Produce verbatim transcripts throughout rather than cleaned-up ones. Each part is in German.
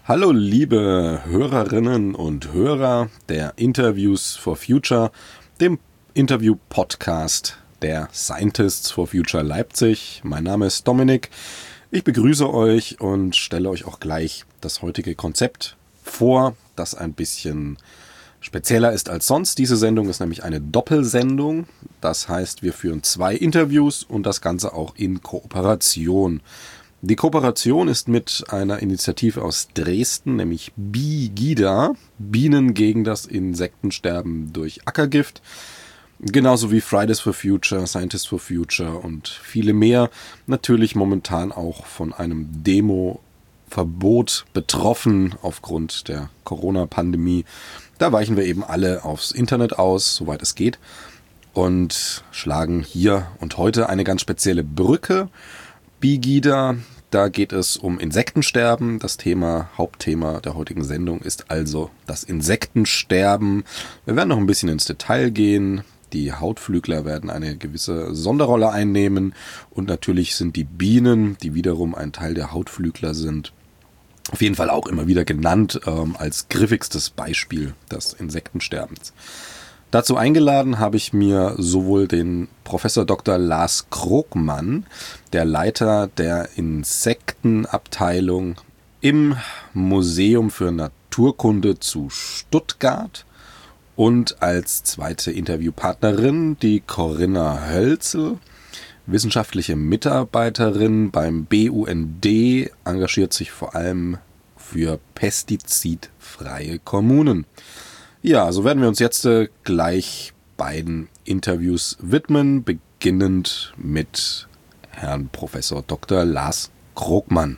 Hallo liebe Hörerinnen und Hörer der Interviews for Future, dem Interview-Podcast der Scientists for Future Leipzig. Mein Name ist Dominik. Ich begrüße euch und stelle euch auch gleich das heutige Konzept vor, das ein bisschen spezieller ist als sonst. Diese Sendung ist nämlich eine Doppelsendung. Das heißt, wir führen zwei Interviews und das Ganze auch in Kooperation. Die Kooperation ist mit einer Initiative aus Dresden, nämlich BiGIDA, Bienen gegen das Insektensterben durch Ackergift, genauso wie Fridays for Future, Scientists for Future und viele mehr, natürlich momentan auch von einem Demo-Verbot betroffen aufgrund der Corona-Pandemie. Da weichen wir eben alle aufs Internet aus, soweit es geht, und schlagen hier und heute eine ganz spezielle Brücke. BiGIDA, da geht es um Insektensterben. Das Thema, Hauptthema der heutigen Sendung ist also das Insektensterben. Wir werden noch ein bisschen ins Detail gehen. Die Hautflügler werden eine gewisse Sonderrolle einnehmen und natürlich sind die Bienen, die wiederum ein Teil der Hautflügler sind, auf jeden Fall auch immer wieder genannt ähm, als griffigstes Beispiel des Insektensterbens. Dazu eingeladen habe ich mir sowohl den Professor Doktor Lars Krogmann, der Leiter der Insektenabteilung im Museum für Naturkunde zu Stuttgart, und als zweite Interviewpartnerin die Corinna Hölzel, wissenschaftliche Mitarbeiterin beim B U N D, engagiert sich vor allem für pestizidfreie Kommunen. Ja, so werden wir uns jetzt äh, gleich beiden Interviews widmen, beginnend mit Herrn Professor Doktor Lars Krogmann.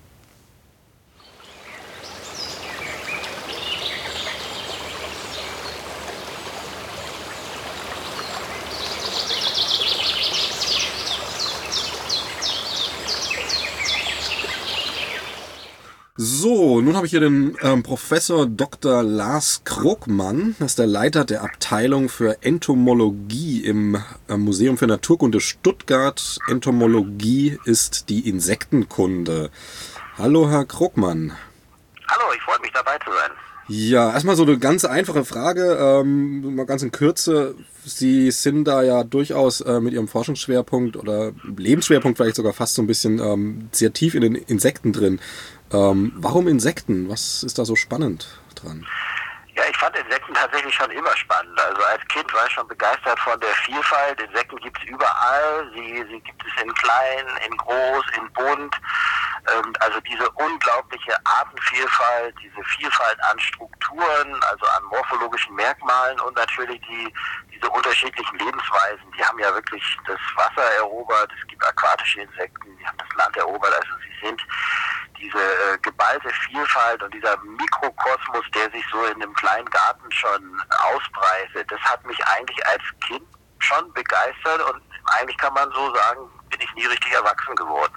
So, nun habe ich hier den ähm, Professor Doktor Lars Krogmann, das ist der Leiter der Abteilung für Entomologie im äh, Museum für Naturkunde Stuttgart. Entomologie ist die Insektenkunde. Hallo, Herr Krogmann. Hallo, ich freue mich, dabei zu sein. Ja, erstmal so eine ganz einfache Frage, ähm, mal ganz in Kürze. Sie sind da ja durchaus äh, mit Ihrem Forschungsschwerpunkt oder Lebensschwerpunkt vielleicht sogar fast so ein bisschen ähm, sehr tief in den Insekten drin. Ähm, warum Insekten? Was ist da so spannend dran? Ja, ich fand Insekten tatsächlich schon immer spannend. Also als Kind war ich schon begeistert von der Vielfalt. Insekten gibt es überall. Sie, sie gibt es in klein, in groß, in bunt. Ähm, also diese unglaubliche Artenvielfalt, diese Vielfalt an Strukturen, also an morphologischen Merkmalen und natürlich die, diese unterschiedlichen Lebensweisen. Die haben ja wirklich das Wasser erobert. Es gibt aquatische Insekten, die haben das Land erobert. Also sie sind diese äh, geballte Vielfalt und dieser Mikrokosmos, der sich so in einem kleinen Garten schon ausbreitet, das hat mich eigentlich als Kind schon begeistert und eigentlich kann man so sagen, bin ich nie richtig erwachsen geworden.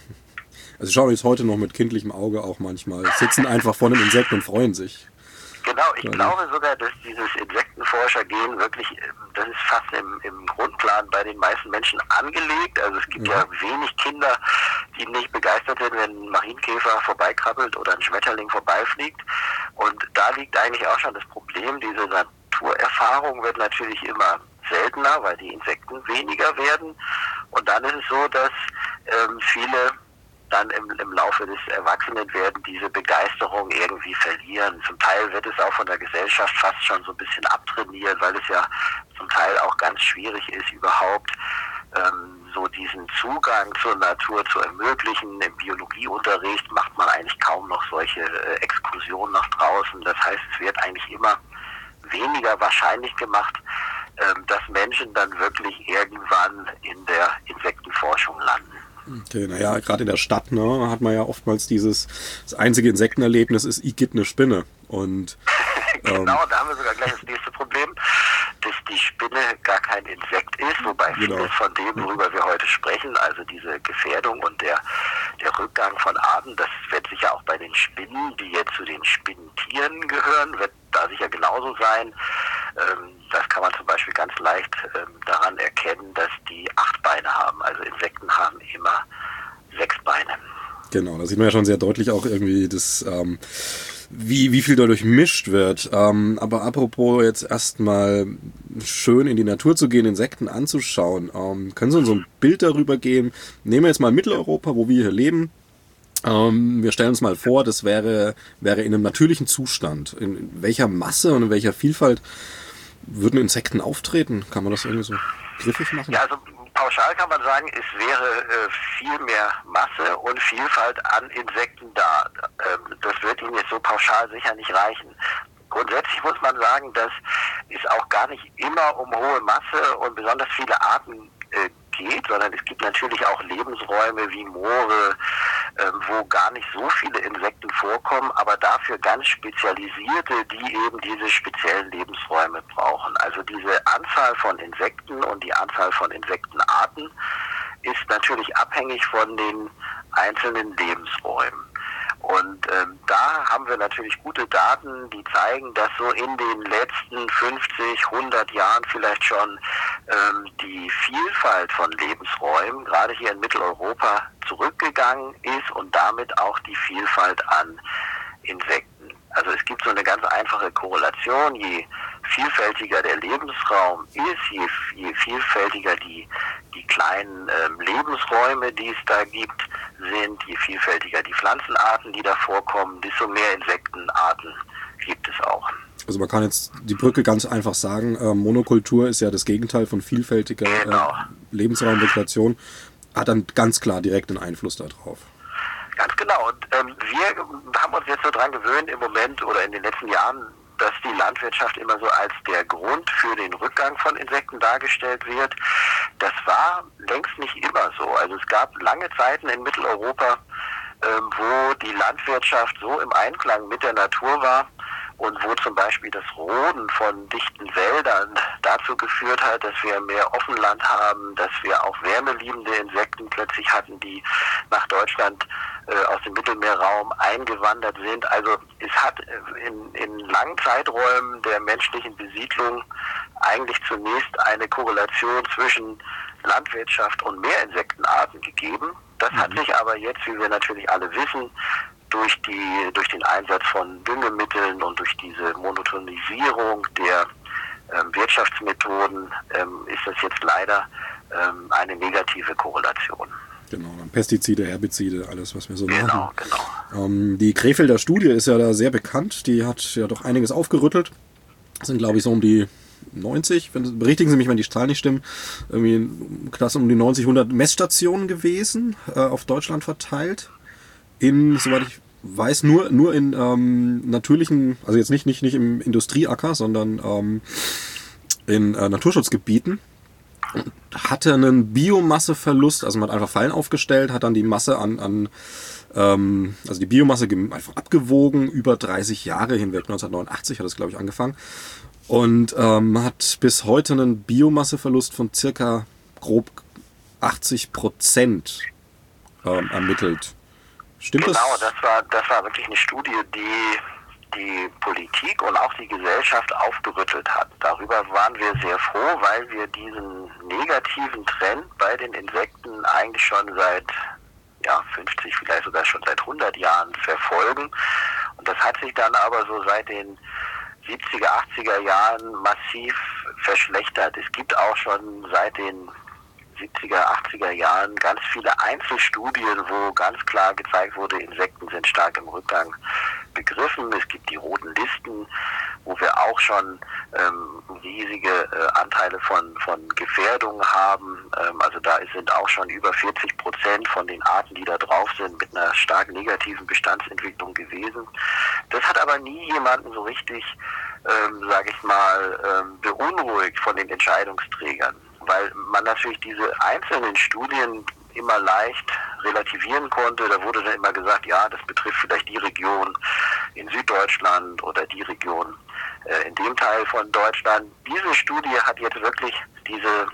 Also schauen wir jetzt heute noch mit kindlichem Auge auch manchmal, sitzen einfach vor einem Insekt und freuen sich. Genau, ich ja, glaube sogar, dass dieses Insektenforschergehen wirklich, das ist fast im, im Grundplan bei den meisten Menschen angelegt. Also es gibt ja. ja wenig Kinder, die nicht begeistert sind, wenn ein Marienkäfer vorbeikrabbelt oder ein Schmetterling vorbeifliegt. Und da liegt eigentlich auch schon das Problem, diese Naturerfahrung wird natürlich immer seltener, weil die Insekten weniger werden. Und dann ist es so, dass ähm, viele dann im, im Laufe des Erwachsenenwerden diese Begeisterung irgendwie verlieren. Zum Teil wird es auch von der Gesellschaft fast schon so ein bisschen abtrainiert, weil es ja zum Teil auch ganz schwierig ist, überhaupt ähm, so diesen Zugang zur Natur zu ermöglichen. Im Biologieunterricht macht man eigentlich kaum noch solche äh, Exkursionen nach draußen. Das heißt, es wird eigentlich immer weniger wahrscheinlich gemacht, ähm, dass Menschen dann wirklich irgendwann in der Insektenforschung landen. Okay, naja, gerade in der Stadt, ne, hat man ja oftmals dieses, das einzige Insektenerlebnis ist, ich gibt eine Spinne. Und, ähm, genau, da haben wir sogar gleich das nächste Problem, dass die Spinne gar kein Insekt ist, wobei genau. vieles von dem, worüber wir heute sprechen, also diese Gefährdung und der, der Rückgang von Arten, das wird sicher auch bei den Spinnen, die jetzt zu den Spinnentieren gehören, wird da sicher genauso sein. Ähm, das kann man zum Beispiel ganz leicht ähm, daran erkennen, dass die acht Beine haben. Also Insekten haben immer sechs Beine. Genau, da sieht man ja schon sehr deutlich auch irgendwie das, ähm, wie, wie viel da durchmischt wird. Ähm, aber apropos jetzt erstmal schön in die Natur zu gehen, Insekten anzuschauen, ähm, können Sie uns so ein Bild darüber geben? Nehmen wir jetzt mal Mitteleuropa, wo wir hier leben. Ähm, wir stellen uns mal vor, das wäre, wäre in einem natürlichen Zustand. In welcher Masse und in welcher Vielfalt würden Insekten auftreten? Kann man das irgendwie so griffig machen? Ja, also pauschal kann man sagen, es wäre äh, viel mehr Masse und Vielfalt an Insekten da. Ähm, das wird Ihnen jetzt so pauschal sicher nicht reichen. Grundsätzlich muss man sagen, dass es auch gar nicht immer um hohe Masse und besonders viele Arten äh, geht, sondern es gibt natürlich auch Lebensräume wie Moore, äh, wo gar nicht so viele Insekten vorkommen, aber dafür ganz spezialisierte, die eben diese speziellen Lebensräume brauchen. Also diese Anzahl von Insekten und die Anzahl von Insektenarten ist natürlich abhängig von den einzelnen Lebensräumen. Und ähm, da haben wir natürlich gute Daten, die zeigen, dass so in den letzten fünfzig, hundert Jahren vielleicht schon ähm, die Vielfalt von Lebensräumen, gerade hier in Mitteleuropa, zurückgegangen ist und damit auch die Vielfalt an Insekten. Also es gibt so eine ganz einfache Korrelation, je vielfältiger der Lebensraum ist, je, je vielfältiger die, die kleinen ähm, Lebensräume, die es da gibt, sind, je vielfältiger die Pflanzenarten, die da vorkommen, desto mehr Insektenarten gibt es auch. Also man kann jetzt die Brücke ganz einfach sagen, äh, Monokultur ist ja das Gegenteil von vielfältiger Genau. äh, Lebensraumvegetation, hat dann ganz klar direkt einen Einfluss darauf. Ganz genau. Und ähm, wir haben uns jetzt so dran gewöhnt im Moment oder in den letzten Jahren, dass die Landwirtschaft immer so als der Grund für den Rückgang von Insekten dargestellt wird. Das war längst nicht immer so. Also es gab lange Zeiten in Mitteleuropa, ähm, wo die Landwirtschaft so im Einklang mit der Natur war und wo zum Beispiel das Roden von dichten Wäldern dazu geführt hat, dass wir mehr Offenland haben, dass wir auch wärmeliebende Insekten plötzlich hatten, die nach Deutschland äh, aus dem Mittelmeerraum eingewandert sind. Also es hat in, in langen Zeiträumen der menschlichen Besiedlung eigentlich zunächst eine Korrelation zwischen Landwirtschaft und Mehrinsektenarten gegeben. Das hat sich aber jetzt, wie wir natürlich alle wissen, durch die durch den Einsatz von Düngemitteln und durch diese Monotonisierung der ähm, Wirtschaftsmethoden ähm, ist das jetzt leider ähm, eine negative Korrelation. Genau, Pestizide, Herbizide, alles, was wir so machen. Genau, genau. Ähm, die Krefelder Studie ist ja da sehr bekannt, die hat ja doch einiges aufgerüttelt. Das sind, glaube ich, so um die neunzig, wenn, berichtigen Sie mich, wenn die Zahlen nicht stimmen, irgendwie klasse um die neunzig, hundert Messstationen gewesen, äh, auf Deutschland verteilt. In, soweit ich weiß, nur, nur in ähm, natürlichen, also jetzt nicht, nicht, nicht im Industrieacker, sondern ähm, in äh, Naturschutzgebieten. Hatte einen Biomasseverlust, also man hat einfach Fallen aufgestellt, hat dann die Masse an, an ähm, also die Biomasse einfach abgewogen, über dreißig Jahre hinweg, neunzehnhundertneunundachtzig hat das, glaube ich, angefangen. Und ähm, hat bis heute einen Biomasseverlust von circa grob achtzig Prozent ähm, ermittelt. Stimmt genau, das? Genau, das war, das war wirklich eine Studie, die die Politik und auch die Gesellschaft aufgerüttelt hat. Darüber waren wir sehr froh, weil wir diesen negativen Trend bei den Insekten eigentlich schon seit ja, fünfzig, vielleicht sogar schon seit hundert Jahren verfolgen. Und das hat sich dann aber so seit den siebziger, achtziger Jahren massiv verschlechtert. Es gibt auch schon seit den siebziger, achtziger Jahren ganz viele Einzelstudien, wo ganz klar gezeigt wurde, Insekten sind stark im Rückgang begriffen. Es gibt die roten Listen, wo wir auch schon ähm, riesige äh, Anteile von, von Gefährdung haben. Ähm, also da sind auch schon über vierzig Prozent von den Arten, die da drauf sind, mit einer stark negativen Bestandsentwicklung gewesen. Das hat aber nie jemanden so richtig, ähm, sage ich mal, ähm, beunruhigt von den Entscheidungsträgern, weil man natürlich diese einzelnen Studien immer leicht relativieren konnte. Da wurde dann immer gesagt, ja, das betrifft vielleicht die Region in Süddeutschland oder die Region äh, in dem Teil von Deutschland. Diese Studie hat jetzt wirklich diese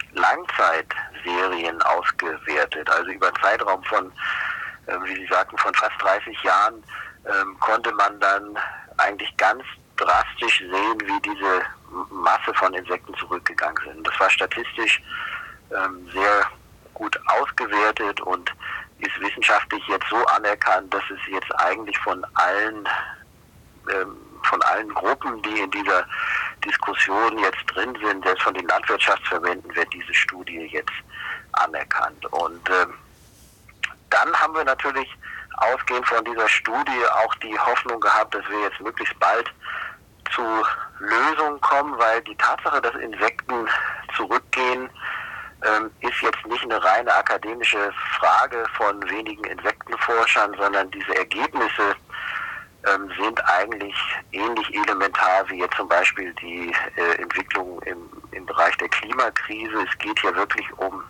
Langzeitserien ausgewertet. Also über einen Zeitraum von, äh, wie Sie sagten, von fast dreißig Jahren ähm, konnte man dann eigentlich ganz drastisch sehen, wie diese Masse von Insekten zurückgegangen sind. Das war statistisch ähm, sehr gut ausgewertet und ist wissenschaftlich jetzt so anerkannt, dass es jetzt eigentlich von allen ähm, von allen Gruppen, die in dieser Diskussion jetzt drin sind, selbst von den Landwirtschaftsverbänden, wird diese Studie jetzt anerkannt. Und ähm, dann haben wir natürlich ausgehend von dieser Studie auch die Hoffnung gehabt, dass wir jetzt möglichst bald zu Lösungen kommen, weil die Tatsache, dass Insekten zurückgehen, ähm, ist jetzt nicht eine reine akademische Frage von wenigen Insektenforschern, sondern diese Ergebnisse ähm, sind eigentlich ähnlich elementar wie jetzt zum Beispiel die äh, Entwicklung im, im Bereich der Klimakrise. Es geht hier wirklich um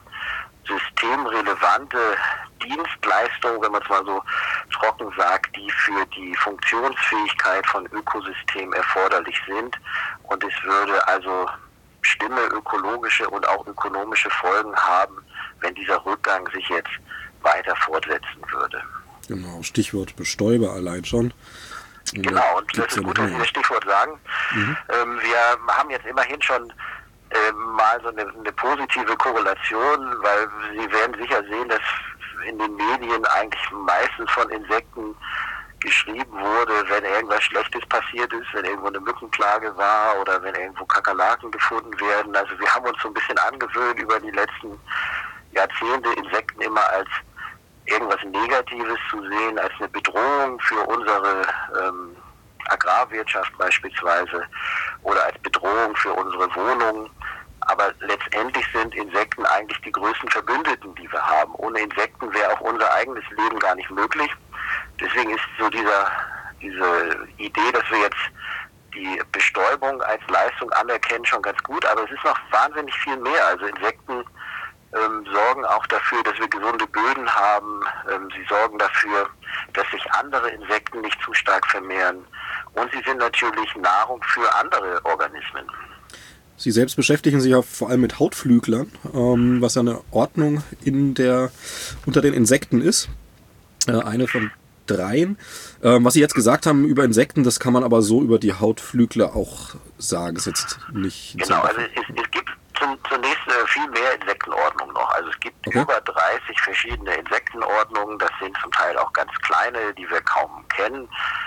systemrelevante Dienstleistungen, wenn man es mal so trocken sagt, die für die Funktionsfähigkeit von Ökosystemen erforderlich sind. Und es würde also schlimme ökologische und auch ökonomische Folgen haben, wenn dieser Rückgang sich jetzt weiter fortsetzen würde. Genau, Stichwort Bestäuber allein schon. Und genau, und das ist gut, dass Sie das Stichwort sagen. Mhm. Ähm, wir haben jetzt immerhin schon äh, mal so eine, eine positive Korrelation, weil Sie werden sicher sehen, dass in den Medien eigentlich meistens von Insekten geschrieben wurde, wenn irgendwas Schlechtes passiert ist, wenn irgendwo eine Mückenplage war oder wenn irgendwo Kakerlaken gefunden werden. Also wir haben uns so ein bisschen angewöhnt, über die letzten Jahrzehnte Insekten immer als irgendwas Negatives zu sehen, als eine Bedrohung für unsere ähm, Agrarwirtschaft beispielsweise oder als Bedrohung für unsere Wohnungen. Aber letztendlich sind Insekten eigentlich die größten Verbündeten, die wir haben. Ohne Insekten wäre auch unser eigenes Leben gar nicht möglich. Deswegen ist so dieser, diese Idee, dass wir jetzt die Bestäubung als Leistung anerkennen, schon ganz gut. Aber es ist noch wahnsinnig viel mehr. Also Insekten ähm, sorgen auch dafür, dass wir gesunde Böden haben. Ähm, sie sorgen dafür, dass sich andere Insekten nicht zu stark vermehren. Und sie sind natürlich Nahrung für andere Organismen. Sie selbst beschäftigen sich ja vor allem mit Hautflüglern, ähm, was ja eine Ordnung in der, unter den Insekten ist. Äh, eine von dreien. Ähm, was Sie jetzt gesagt haben über Insekten, das kann man aber so über die Hautflügler auch sagen. Ist jetzt nicht. Genau, also es, es gibt zum, zunächst äh, viel mehr Insektenordnungen noch. Also es gibt okay. über dreißig verschiedene Insektenordnungen. Das sind zum Teil auch ganz kleine, die wir kaum kennen.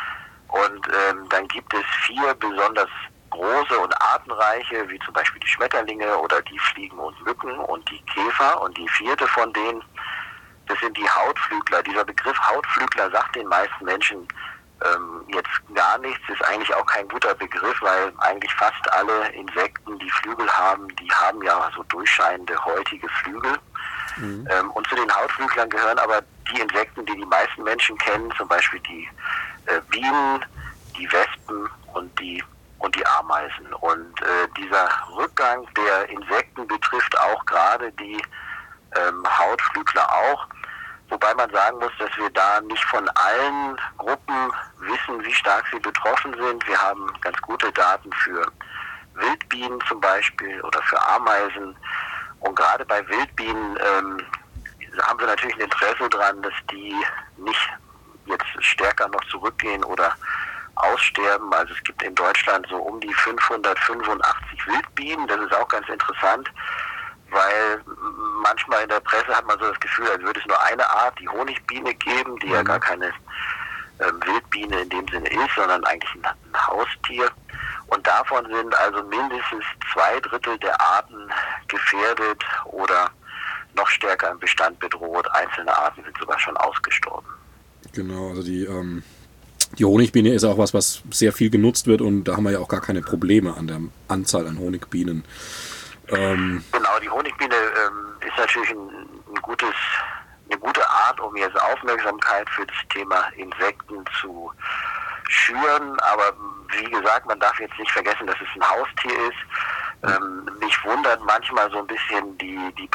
Und ähm, dann gibt es vier besonders große und artenreiche, wie zum Beispiel die Schmetterlinge oder die Fliegen und Mücken und die Käfer. Und die vierte von denen, das sind die Hautflügler. Dieser Begriff Hautflügler sagt den meisten Menschen ähm, jetzt gar nichts, ist eigentlich auch kein guter Begriff, weil eigentlich fast alle Insekten, die Flügel haben, die haben ja so durchscheinende, häutige Flügel. Mhm. Ähm, und zu den Hautflüglern gehören aber die Insekten, die die meisten Menschen kennen, zum Beispiel die äh, Bienen, die Wespen und die und die Ameisen. Und äh, dieser Rückgang der Insekten betrifft auch gerade die ähm, Hautflügler auch. Wobei man sagen muss, dass wir da nicht von allen Gruppen wissen, wie stark sie betroffen sind. Wir haben ganz gute Daten für Wildbienen zum Beispiel oder für Ameisen. Und gerade bei Wildbienen ähm, haben wir natürlich ein Interesse daran, dass die nicht jetzt stärker noch zurückgehen oder aussterben. Also es gibt in Deutschland so um die fünfhundertfünfundachtzig Wildbienen. Das ist auch ganz interessant, weil manchmal in der Presse hat man so das Gefühl, als würde es nur eine Art, die Honigbiene, geben, die mhm. ja gar keine ähm, Wildbiene in dem Sinne ist, sondern eigentlich ein, ein Haustier. Und davon sind also mindestens zwei Drittel der Arten gefährdet oder noch stärker im Bestand bedroht. Einzelne Arten sind sogar schon ausgestorben. Genau, also die ähm Die Honigbiene ist auch was, was sehr viel genutzt wird und da haben wir ja auch gar keine Probleme an der Anzahl an Honigbienen. Ähm genau, die Honigbiene ähm, ist natürlich ein, ein gutes, eine gute Art, um jetzt Aufmerksamkeit für das Thema Insekten zu schüren. Aber wie gesagt, man darf jetzt nicht vergessen, dass es ein Haustier ist. Ähm, mich wundert manchmal so ein bisschen die, die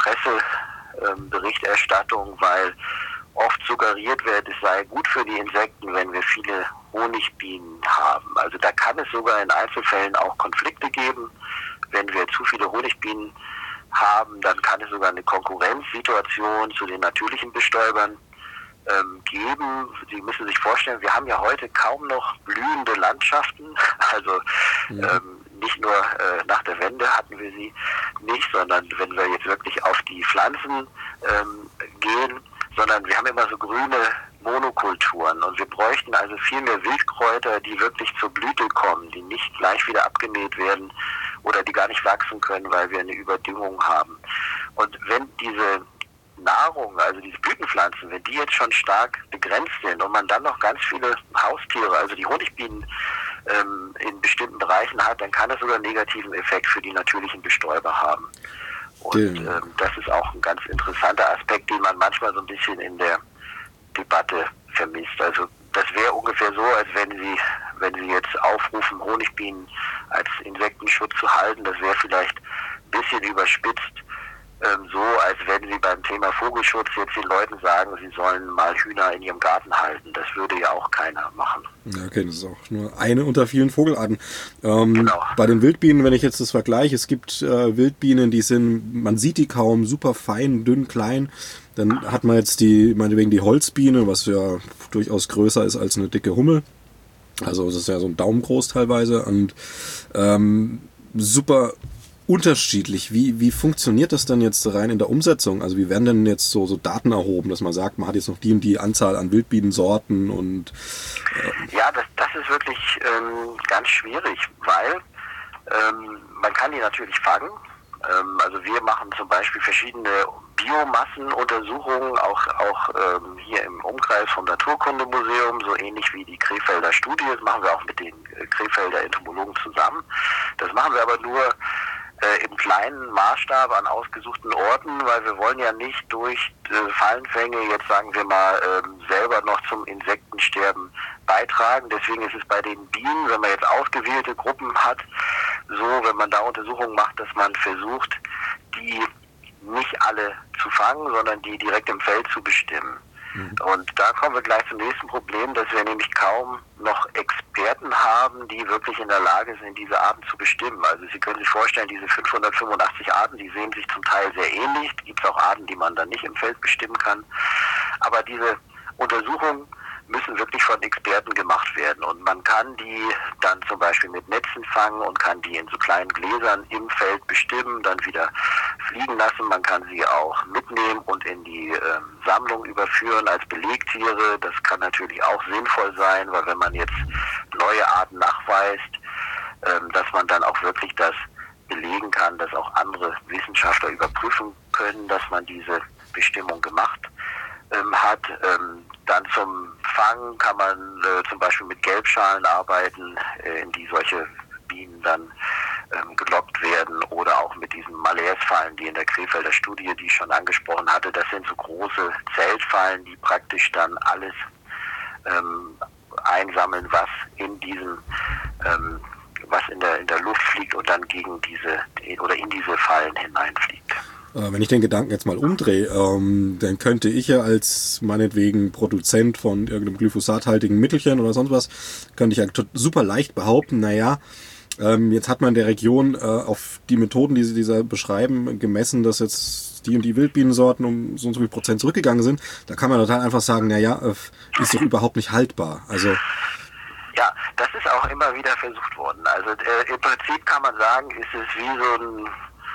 Presseberichterstattung, ähm, weil oft suggeriert wird, es sei gut für die Insekten, wenn wir viele Honigbienen haben. Also da kann es sogar in Einzelfällen auch Konflikte geben. Wenn wir zu viele Honigbienen haben, dann kann es sogar eine Konkurrenzsituation zu den natürlichen Bestäubern ähm, geben. Sie müssen sich vorstellen, wir haben ja heute kaum noch blühende Landschaften. Also ja. ähm, nicht nur äh, nach der Wende hatten wir sie nicht, sondern wenn wir jetzt wirklich auf die Pflanzen ähm, gehen, sondern wir haben immer so grüne Monokulturen und wir bräuchten also viel mehr Wildkräuter, die wirklich zur Blüte kommen, die nicht gleich wieder abgemäht werden oder die gar nicht wachsen können, weil wir eine Überdüngung haben. Und wenn diese Nahrung, also diese Blütenpflanzen, wenn die jetzt schon stark begrenzt sind und man dann noch ganz viele Haustiere, also die Honigbienen ähm, in bestimmten Bereichen hat, dann kann das sogar einen negativen Effekt für die natürlichen Bestäuber haben. Und ähm, das ist auch ein ganz interessanter Aspekt, den man manchmal so ein bisschen in der Debatte vermisst. Also das wäre ungefähr so, als wenn Sie, wenn Sie jetzt aufrufen, Honigbienen als Insektenschutz zu halten, das wäre vielleicht ein bisschen überspitzt, ähm, so als wenn Sie beim Thema Vogelschutz jetzt den Leuten sagen, sie sollen mal Hühner in ihrem Garten halten. Das würde ja auch keiner machen. Ja, okay, das ist auch nur eine unter vielen Vogelarten. Ähm, genau. Bei den Wildbienen, wenn ich jetzt das vergleiche, es gibt äh, Wildbienen, die sind, man sieht die kaum, super fein, dünn, klein. Dann hat man jetzt die, meinetwegen die Holzbiene, was ja durchaus größer ist als eine dicke Hummel. Also das ist ja so ein Daumen groß teilweise und ähm, super unterschiedlich. Wie, wie funktioniert das denn jetzt rein in der Umsetzung? Also wie werden denn jetzt so, so Daten erhoben, dass man sagt, man hat jetzt noch die und die Anzahl an Wildbienensorten und äh Ja, das, das ist wirklich ähm, ganz schwierig, weil ähm, man kann die natürlich fangen. Ähm, also wir machen zum Beispiel verschiedene Biomassenuntersuchungen, auch, auch ähm, hier im Umkreis vom Naturkundemuseum, so ähnlich wie die Krefelder Studie. Das machen wir auch mit den äh, Krefelder Entomologen zusammen. Das machen wir aber nur äh, im kleinen Maßstab an ausgesuchten Orten, weil wir wollen ja nicht durch äh, Fallenfänge jetzt, sagen wir mal, ähm, selber noch zum Insektensterben beitragen. Deswegen ist es bei den Bienen, wenn man jetzt ausgewählte Gruppen hat, so, wenn man da Untersuchungen macht, dass man versucht, die nicht alle zu fangen, sondern die direkt im Feld zu bestimmen. Mhm. Und da kommen wir gleich zum nächsten Problem, dass wir nämlich kaum noch Experten haben, die wirklich in der Lage sind, diese Arten zu bestimmen. Also Sie können sich vorstellen, diese fünfhundertfünfundachtzig Arten, die sehen sich zum Teil sehr ähnlich. Es gibt auch Arten, die man dann nicht im Feld bestimmen kann. Aber diese Untersuchungen müssen wirklich von Experten gemacht werden. Und man kann die dann zum Beispiel mit Netzen fangen und kann die in so kleinen Gläsern im Feld bestimmen, dann wieder fliegen lassen. Man kann sie auch mitnehmen und in die ähm, Sammlung überführen als Belegtiere. Das kann natürlich auch sinnvoll sein, weil wenn man jetzt neue Arten nachweist, ähm, dass man dann auch wirklich das belegen kann, dass auch andere Wissenschaftler überprüfen können, dass man diese Bestimmung gemacht ähm, hat. Ähm, Dann zum Fangen kann man äh, zum Beispiel mit Gelbschalen arbeiten, äh, in die solche Bienen dann ähm, gelockt werden, oder auch mit diesen Malairsfallen, die in der Krefelder Studie, die ich schon angesprochen hatte. Das sind so große Zeltfallen, die praktisch dann alles ähm, einsammeln, was in diesen ähm, was in der in der Luft fliegt und dann gegen diese oder in diese Fallen hineinfliegt. Wenn ich den Gedanken jetzt mal umdrehe, ähm, dann könnte ich ja als meinetwegen Produzent von irgendeinem glyphosathaltigen Mittelchen oder sonst was, könnte ich ja super leicht behaupten, naja, ähm, jetzt hat man in der Region äh, auf die Methoden, die sie dieser beschreiben, gemessen, dass jetzt die und die Wildbienensorten um so und so viel Prozent zurückgegangen sind. Da kann man total einfach sagen, naja, äh, ist doch überhaupt nicht haltbar. Also ja, das ist auch immer wieder versucht worden. Also äh, im Prinzip kann man sagen, ist es wie so ein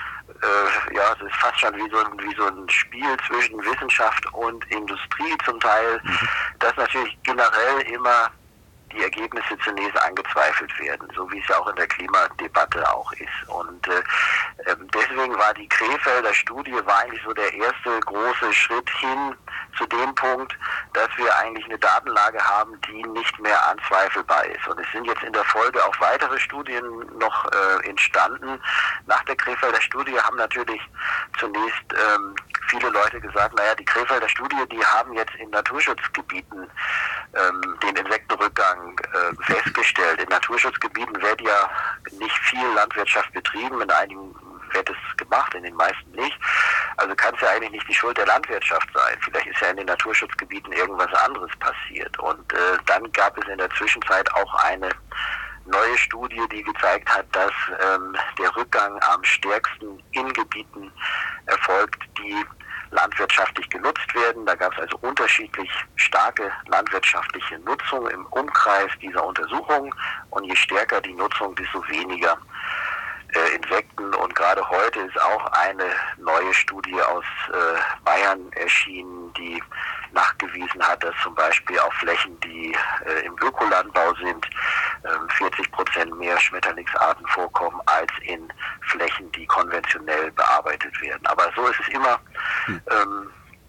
Äh, ja, es ist fast schon wie so, ein, wie so ein Spiel zwischen Wissenschaft und Industrie zum Teil, mhm. dass natürlich generell immer die Ergebnisse zunächst angezweifelt werden, so wie es ja auch in der Klimadebatte auch ist. Und äh, deswegen war die Krefelder Studie war eigentlich so der erste große Schritt hin zu dem Punkt, dass wir eigentlich eine Datenlage haben, die nicht mehr anzweifelbar ist. Und es sind jetzt in der Folge auch weitere Studien noch äh, entstanden. Nach der Krefelder Studie haben natürlich zunächst ähm, viele Leute gesagt, naja, die Krefelder Studie, die haben jetzt in Naturschutzgebieten ähm, den Insektenrückgang äh, festgestellt. In Naturschutzgebieten wird ja nicht viel Landwirtschaft betrieben, in einigen wird es gemacht, in den meisten nicht. Also kann es ja eigentlich nicht die Schuld der Landwirtschaft sein. Vielleicht ist ja in den Naturschutzgebieten irgendwas anderes passiert. Und äh, dann gab es in der Zwischenzeit auch eine neue Studie, die gezeigt hat, dass ähm, der Rückgang am stärksten in Gebieten erfolgt, die landwirtschaftlich genutzt werden. Da gab es also unterschiedlich starke landwirtschaftliche Nutzung im Umkreis dieser Untersuchung. Und je stärker die Nutzung, desto weniger äh, Insekten. Und gerade heute ist auch eine neue Studie aus äh, Bayern erschienen, die nachgewiesen hat, dass zum Beispiel auf Flächen, die äh, im Ökolandbau sind, äh, vierzig Prozent mehr Schmetterlingsarten vorkommen als in Flächen, die konventionell bearbeitet werden. Aber so ist es immer hm. ähm,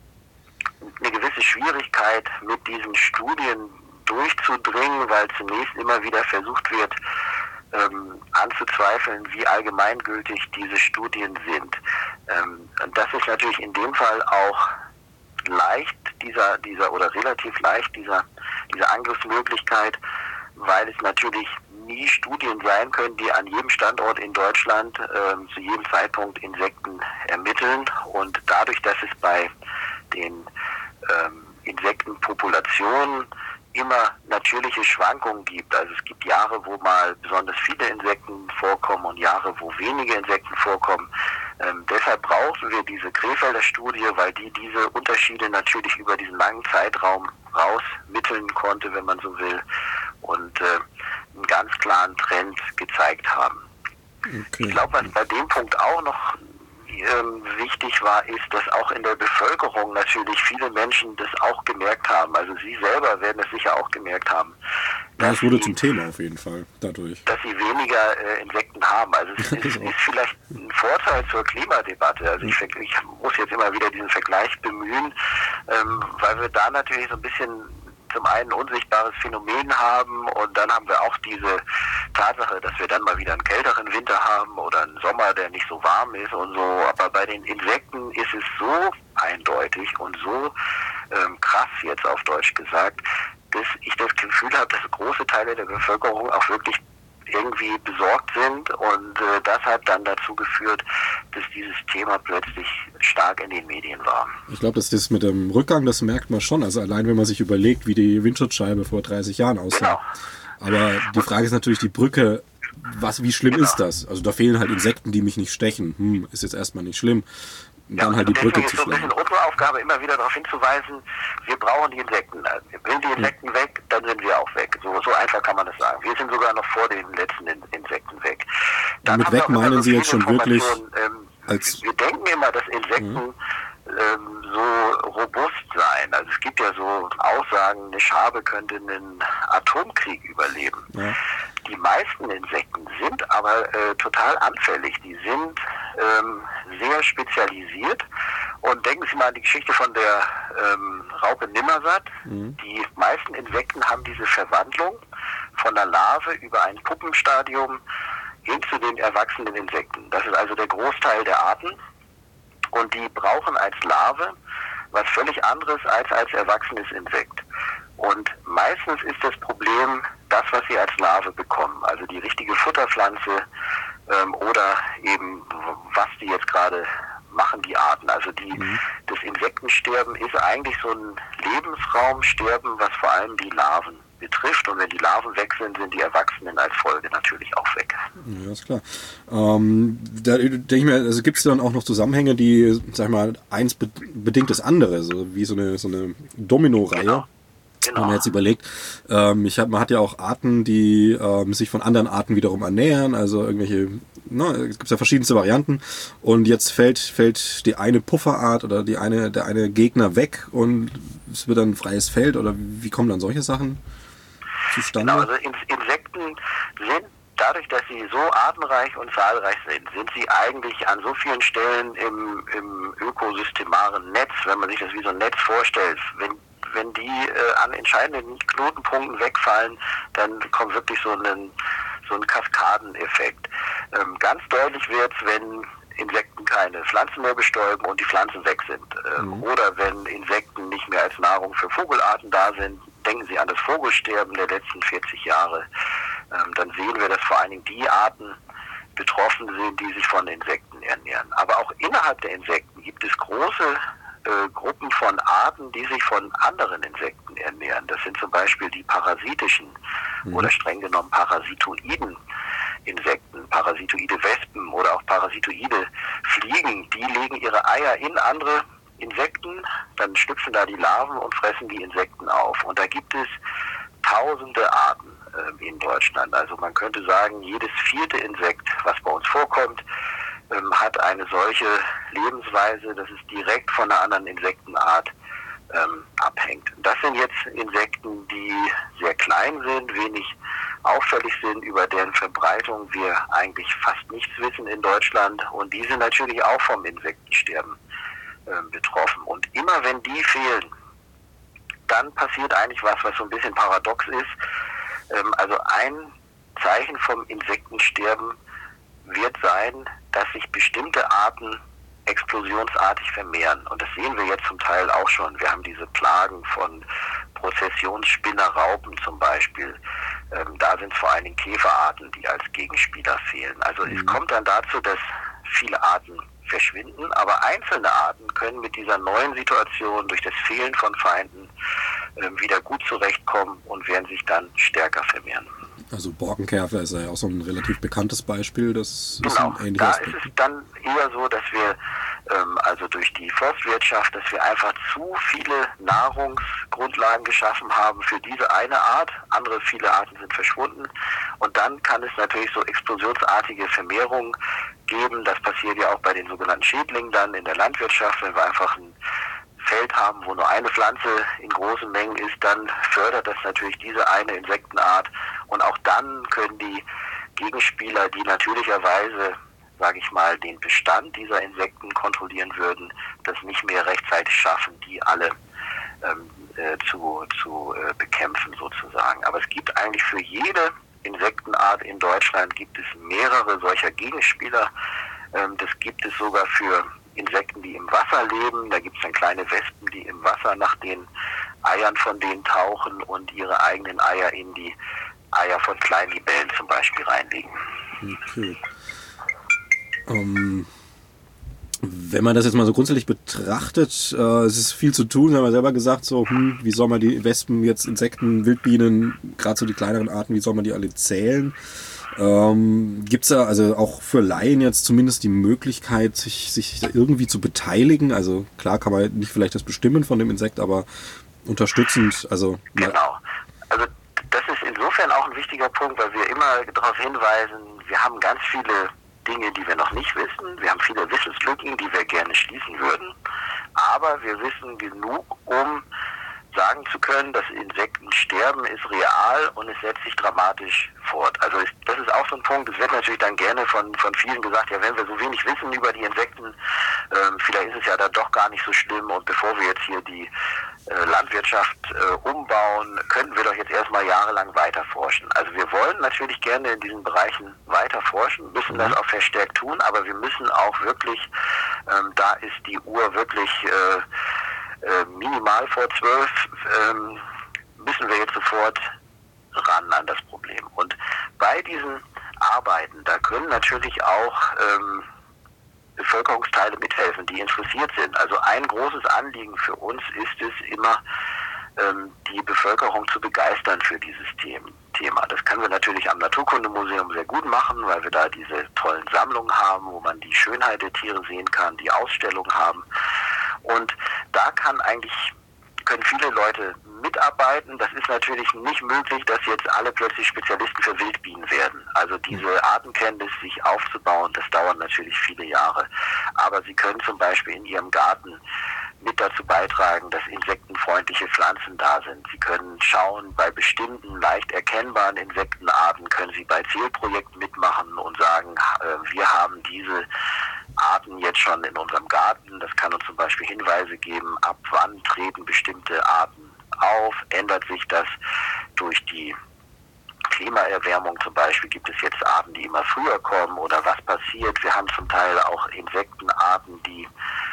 eine gewisse Schwierigkeit, mit diesen Studien durchzudringen, weil zunächst immer wieder versucht wird, ähm, anzuzweifeln, wie allgemeingültig diese Studien sind. Ähm, und das ist natürlich in dem Fall auch leicht, dieser, dieser oder relativ leicht, dieser, diese Angriffsmöglichkeit, weil es natürlich nie Studien sein können, die an jedem Standort in Deutschland ähm, zu jedem Zeitpunkt Insekten ermitteln. Und dadurch, dass es bei den ähm, Insektenpopulationen immer natürliche Schwankungen gibt. Also es gibt Jahre, wo mal besonders viele Insekten vorkommen und Jahre, wo wenige Insekten vorkommen. Ähm, deshalb brauchen wir diese Krefelder Studie, weil die diese Unterschiede natürlich über diesen langen Zeitraum rausmitteln konnte, wenn man so will, und äh, einen ganz klaren Trend gezeigt haben. Okay. Ich glaube, was bei dem Punkt auch noch ähm, wichtig war, ist, dass auch in der Bevölkerung natürlich viele Menschen das auch gemerkt haben. Also Sie selber werden es sicher auch gemerkt haben. Ja, es wurde sie, zum Thema auf jeden Fall dadurch. Dass sie weniger äh, Insekten haben. Also es ist, ist vielleicht ein Vorteil zur Klimadebatte. Also ich, ich muss jetzt immer wieder diesen Vergleich bemühen, ähm, weil wir da natürlich so ein bisschen zum einen ein unsichtbares Phänomen haben und dann haben wir auch diese Tatsache, dass wir dann mal wieder einen kälteren Winter haben oder einen Sommer, der nicht so warm ist und so. Aber bei den Insekten ist es so eindeutig und so ähm, krass jetzt auf Deutsch gesagt, dass ich das Gefühl habe, dass große Teile der Bevölkerung auch wirklich irgendwie besorgt sind und äh, das hat dann dazu geführt, dass dieses Thema plötzlich stark in den Medien war. Ich glaube, dass das mit dem Rückgang, das merkt man schon. Also allein, wenn man sich überlegt, wie die Windschutzscheibe vor dreißig Jahren aussah. Genau. Aber die Frage ist natürlich die Brücke, was, wie schlimm genau. ist das? Also da fehlen halt Insekten, die mich nicht stechen. Hm, ist jetzt erstmal nicht schlimm. Und dann ja, halt die Brücke zu schlagen. Deswegen ist so ein bisschen unsere Aufgabe, immer wieder darauf hinzuweisen, wir brauchen die Insekten. Sind die Insekten hm. weg, dann sind wir auch weg. So, so einfach kann man das sagen. Wir sind sogar noch vor den letzten In- Insekten weg. Dann mit weg meinen Sie jetzt schon wirklich ähm, als... Wir denken immer, dass Insekten hm. ähm, so robust seien. Also es gibt ja so Aussagen, eine Schabe könnte einen Atomkrieg überleben. Ja. Die meisten Insekten sind aber äh, total anfällig. Die sind ähm, sehr spezialisiert. Und denken Sie mal an die Geschichte von der ähm, Raupe Nimmersatt. Mhm. Die meisten Insekten haben diese Verwandlung von der Larve über ein Puppenstadium hin zu den erwachsenen Insekten. Das ist also der Großteil der Arten. Und die brauchen als Larve was völlig anderes als als erwachsenes Insekt. Und meistens ist das Problem das, was sie als Larve bekommen, also die richtige Futterpflanze ähm, oder eben was die jetzt gerade machen, die Arten. Also die, mhm. das Insektensterben ist eigentlich so ein Lebensraumsterben, was vor allem die Larven betrifft. Und wenn die Larven weg sind, sind die Erwachsenen als Folge natürlich auch weg. Ja, ist klar. Ähm, da denke ich mir, also gibt es dann auch noch Zusammenhänge, die, sag ich mal, eins be- bedingt das andere, so wie so eine, so eine Domino-Reihe. Genau. Genau. Wenn man jetzt überlegt, ähm, ich hab, man hat ja auch Arten, die ähm, sich von anderen Arten wiederum ernähren, also irgendwelche, na, es gibt ja verschiedenste Varianten und jetzt fällt fällt die eine Pufferart oder die eine der eine Gegner weg und es wird dann ein freies Feld oder wie kommen dann solche Sachen zustande? Genau, also Insekten sind dadurch, dass sie so artenreich und zahlreich sind, sind sie eigentlich an so vielen Stellen im, im ökosystemaren Netz, wenn man sich das wie so ein Netz vorstellt, wenn Wenn die äh, an entscheidenden Knotenpunkten wegfallen, dann kommt wirklich so ein, so ein Kaskadeneffekt. Ähm, ganz deutlich wird es, wenn Insekten keine Pflanzen mehr bestäuben und die Pflanzen weg sind. Äh, mhm. Oder wenn Insekten nicht mehr als Nahrung für Vogelarten da sind. Denken Sie an das Vogelsterben der letzten vierzig Jahre. Ähm, dann sehen wir, dass vor allen Dingen die Arten betroffen sind, die sich von Insekten ernähren. Aber auch innerhalb der Insekten gibt es große Äh, Gruppen von Arten, die sich von anderen Insekten ernähren. Das sind zum Beispiel die parasitischen mhm. oder streng genommen parasitoiden Insekten, parasitoide Wespen oder auch parasitoide Fliegen. Die legen ihre Eier in andere Insekten, dann schlüpfen da die Larven und fressen die Insekten auf. Und da gibt es tausende Arten. äh, in Deutschland. Also man könnte sagen, jedes vierte Insekt, was bei uns vorkommt, ähm, hat eine solche Lebensweise, dass es direkt von einer anderen Insektenart ähm, abhängt. Das sind jetzt Insekten, die sehr klein sind, wenig auffällig sind, über deren Verbreitung wir eigentlich fast nichts wissen in Deutschland, und die sind natürlich auch vom Insektensterben äh, betroffen. Und immer wenn die fehlen, dann passiert eigentlich was, was so ein bisschen paradox ist. Ähm, also ein Zeichen vom Insektensterben wird sein, dass sich bestimmte Arten explosionsartig vermehren. Und das sehen wir jetzt zum Teil auch schon. Wir haben diese Plagen von Prozessionsspinnerraupen zum Beispiel. Ähm, da sind es vor allen Dingen Käferarten, die als Gegenspieler fehlen. Also mhm. es kommt dann dazu, dass viele Arten verschwinden, aber einzelne Arten können mit dieser neuen Situation durch das Fehlen von Feinden äh, wieder gut zurechtkommen und werden sich dann stärker vermehren. Also Borkenkäfer ist ja auch so ein relativ bekanntes Beispiel. Das ist genau, ein ähnlicher da Aspekt. ist es dann eher so, dass wir ähm, also durch die Forstwirtschaft, dass wir einfach zu viele Nahrungsgrundlagen geschaffen haben für diese eine Art. Andere, viele Arten sind verschwunden. Und dann kann es natürlich so explosionsartige Vermehrungen geben. Das passiert ja auch bei den sogenannten Schädlingen dann in der Landwirtschaft, wenn wir einfach ein Feld haben, wo nur eine Pflanze in großen Mengen ist, dann fördert das natürlich diese eine Insektenart, und auch dann können die Gegenspieler, die natürlicherweise, sage ich mal, den Bestand dieser Insekten kontrollieren würden, das nicht mehr rechtzeitig schaffen, die alle ähm, äh, zu, zu äh, bekämpfen sozusagen. Aber es gibt eigentlich für jede Insektenart in Deutschland gibt es mehrere solcher Gegenspieler. Ähm, das gibt es sogar für Insekten, die im Wasser leben. Da gibt es dann kleine Wespen, die im Wasser nach den Eiern von denen tauchen und ihre eigenen Eier in die Eier von kleinen Libellen zum Beispiel reinlegen. Okay. Um, wenn man das jetzt mal so grundsätzlich betrachtet, äh, es ist viel zu tun, haben wir selber gesagt, so, hm, wie soll man die Wespen, jetzt Insekten, Wildbienen, gerade so die kleineren Arten, wie soll man die alle zählen? Ähm, gibt's da also auch für Laien jetzt zumindest die Möglichkeit, sich, sich da irgendwie zu beteiligen? Also klar kann man nicht vielleicht das Bestimmen von dem Insekt, aber unterstützend, also... Genau. Also das ist insofern auch ein wichtiger Punkt, weil wir immer darauf hinweisen, wir haben ganz viele Dinge, die wir noch nicht wissen. Wir haben viele Wissenslücken, die wir gerne schließen würden. Aber wir wissen genug, um sagen zu können, das Insektensterben ist real und es setzt sich dramatisch fort. Also ist, das ist auch so ein Punkt, es wird natürlich dann gerne von, von vielen gesagt, ja, wenn wir so wenig wissen über die Insekten, ähm, vielleicht ist es ja dann doch gar nicht so schlimm, und bevor wir jetzt hier die äh, Landwirtschaft äh, umbauen, könnten wir doch jetzt erstmal jahrelang weiter forschen. Also wir wollen natürlich gerne in diesen Bereichen weiter forschen, müssen das auch verstärkt tun, aber wir müssen auch wirklich, ähm, da ist die Uhr wirklich äh, Äh, minimal vor zwölf, ähm, müssen wir jetzt sofort ran an das Problem. Und bei diesen Arbeiten, da können natürlich auch ähm, Bevölkerungsteile mithelfen, die interessiert sind. Also ein großes Anliegen für uns ist es immer, ähm, die Bevölkerung zu begeistern für dieses Thema. Das können wir natürlich am Naturkundemuseum sehr gut machen, weil wir da diese tollen Sammlungen haben, wo man die Schönheit der Tiere sehen kann, die Ausstellungen haben. Und da kann eigentlich, können viele Leute mitarbeiten. Das ist natürlich nicht möglich, dass jetzt alle plötzlich Spezialisten für Wildbienen werden. Also diese Artenkenntnis sich aufzubauen, das dauert natürlich viele Jahre. Aber sie können zum Beispiel in ihrem Garten mit dazu beitragen, dass insektenfreundliche Pflanzen da sind. Sie können schauen, bei bestimmten leicht erkennbaren Insektenarten können sie bei Zählprojekten mitmachen und sagen, äh, wir haben diese Arten jetzt schon in unserem Garten. Das kann uns zum Beispiel Hinweise geben, ab wann treten bestimmte Arten auf, ändert sich das durch die Klimaerwärmung zum Beispiel, gibt es jetzt Arten, die immer früher kommen, oder was passiert? Wir haben zum Teil auch Insektenarten, die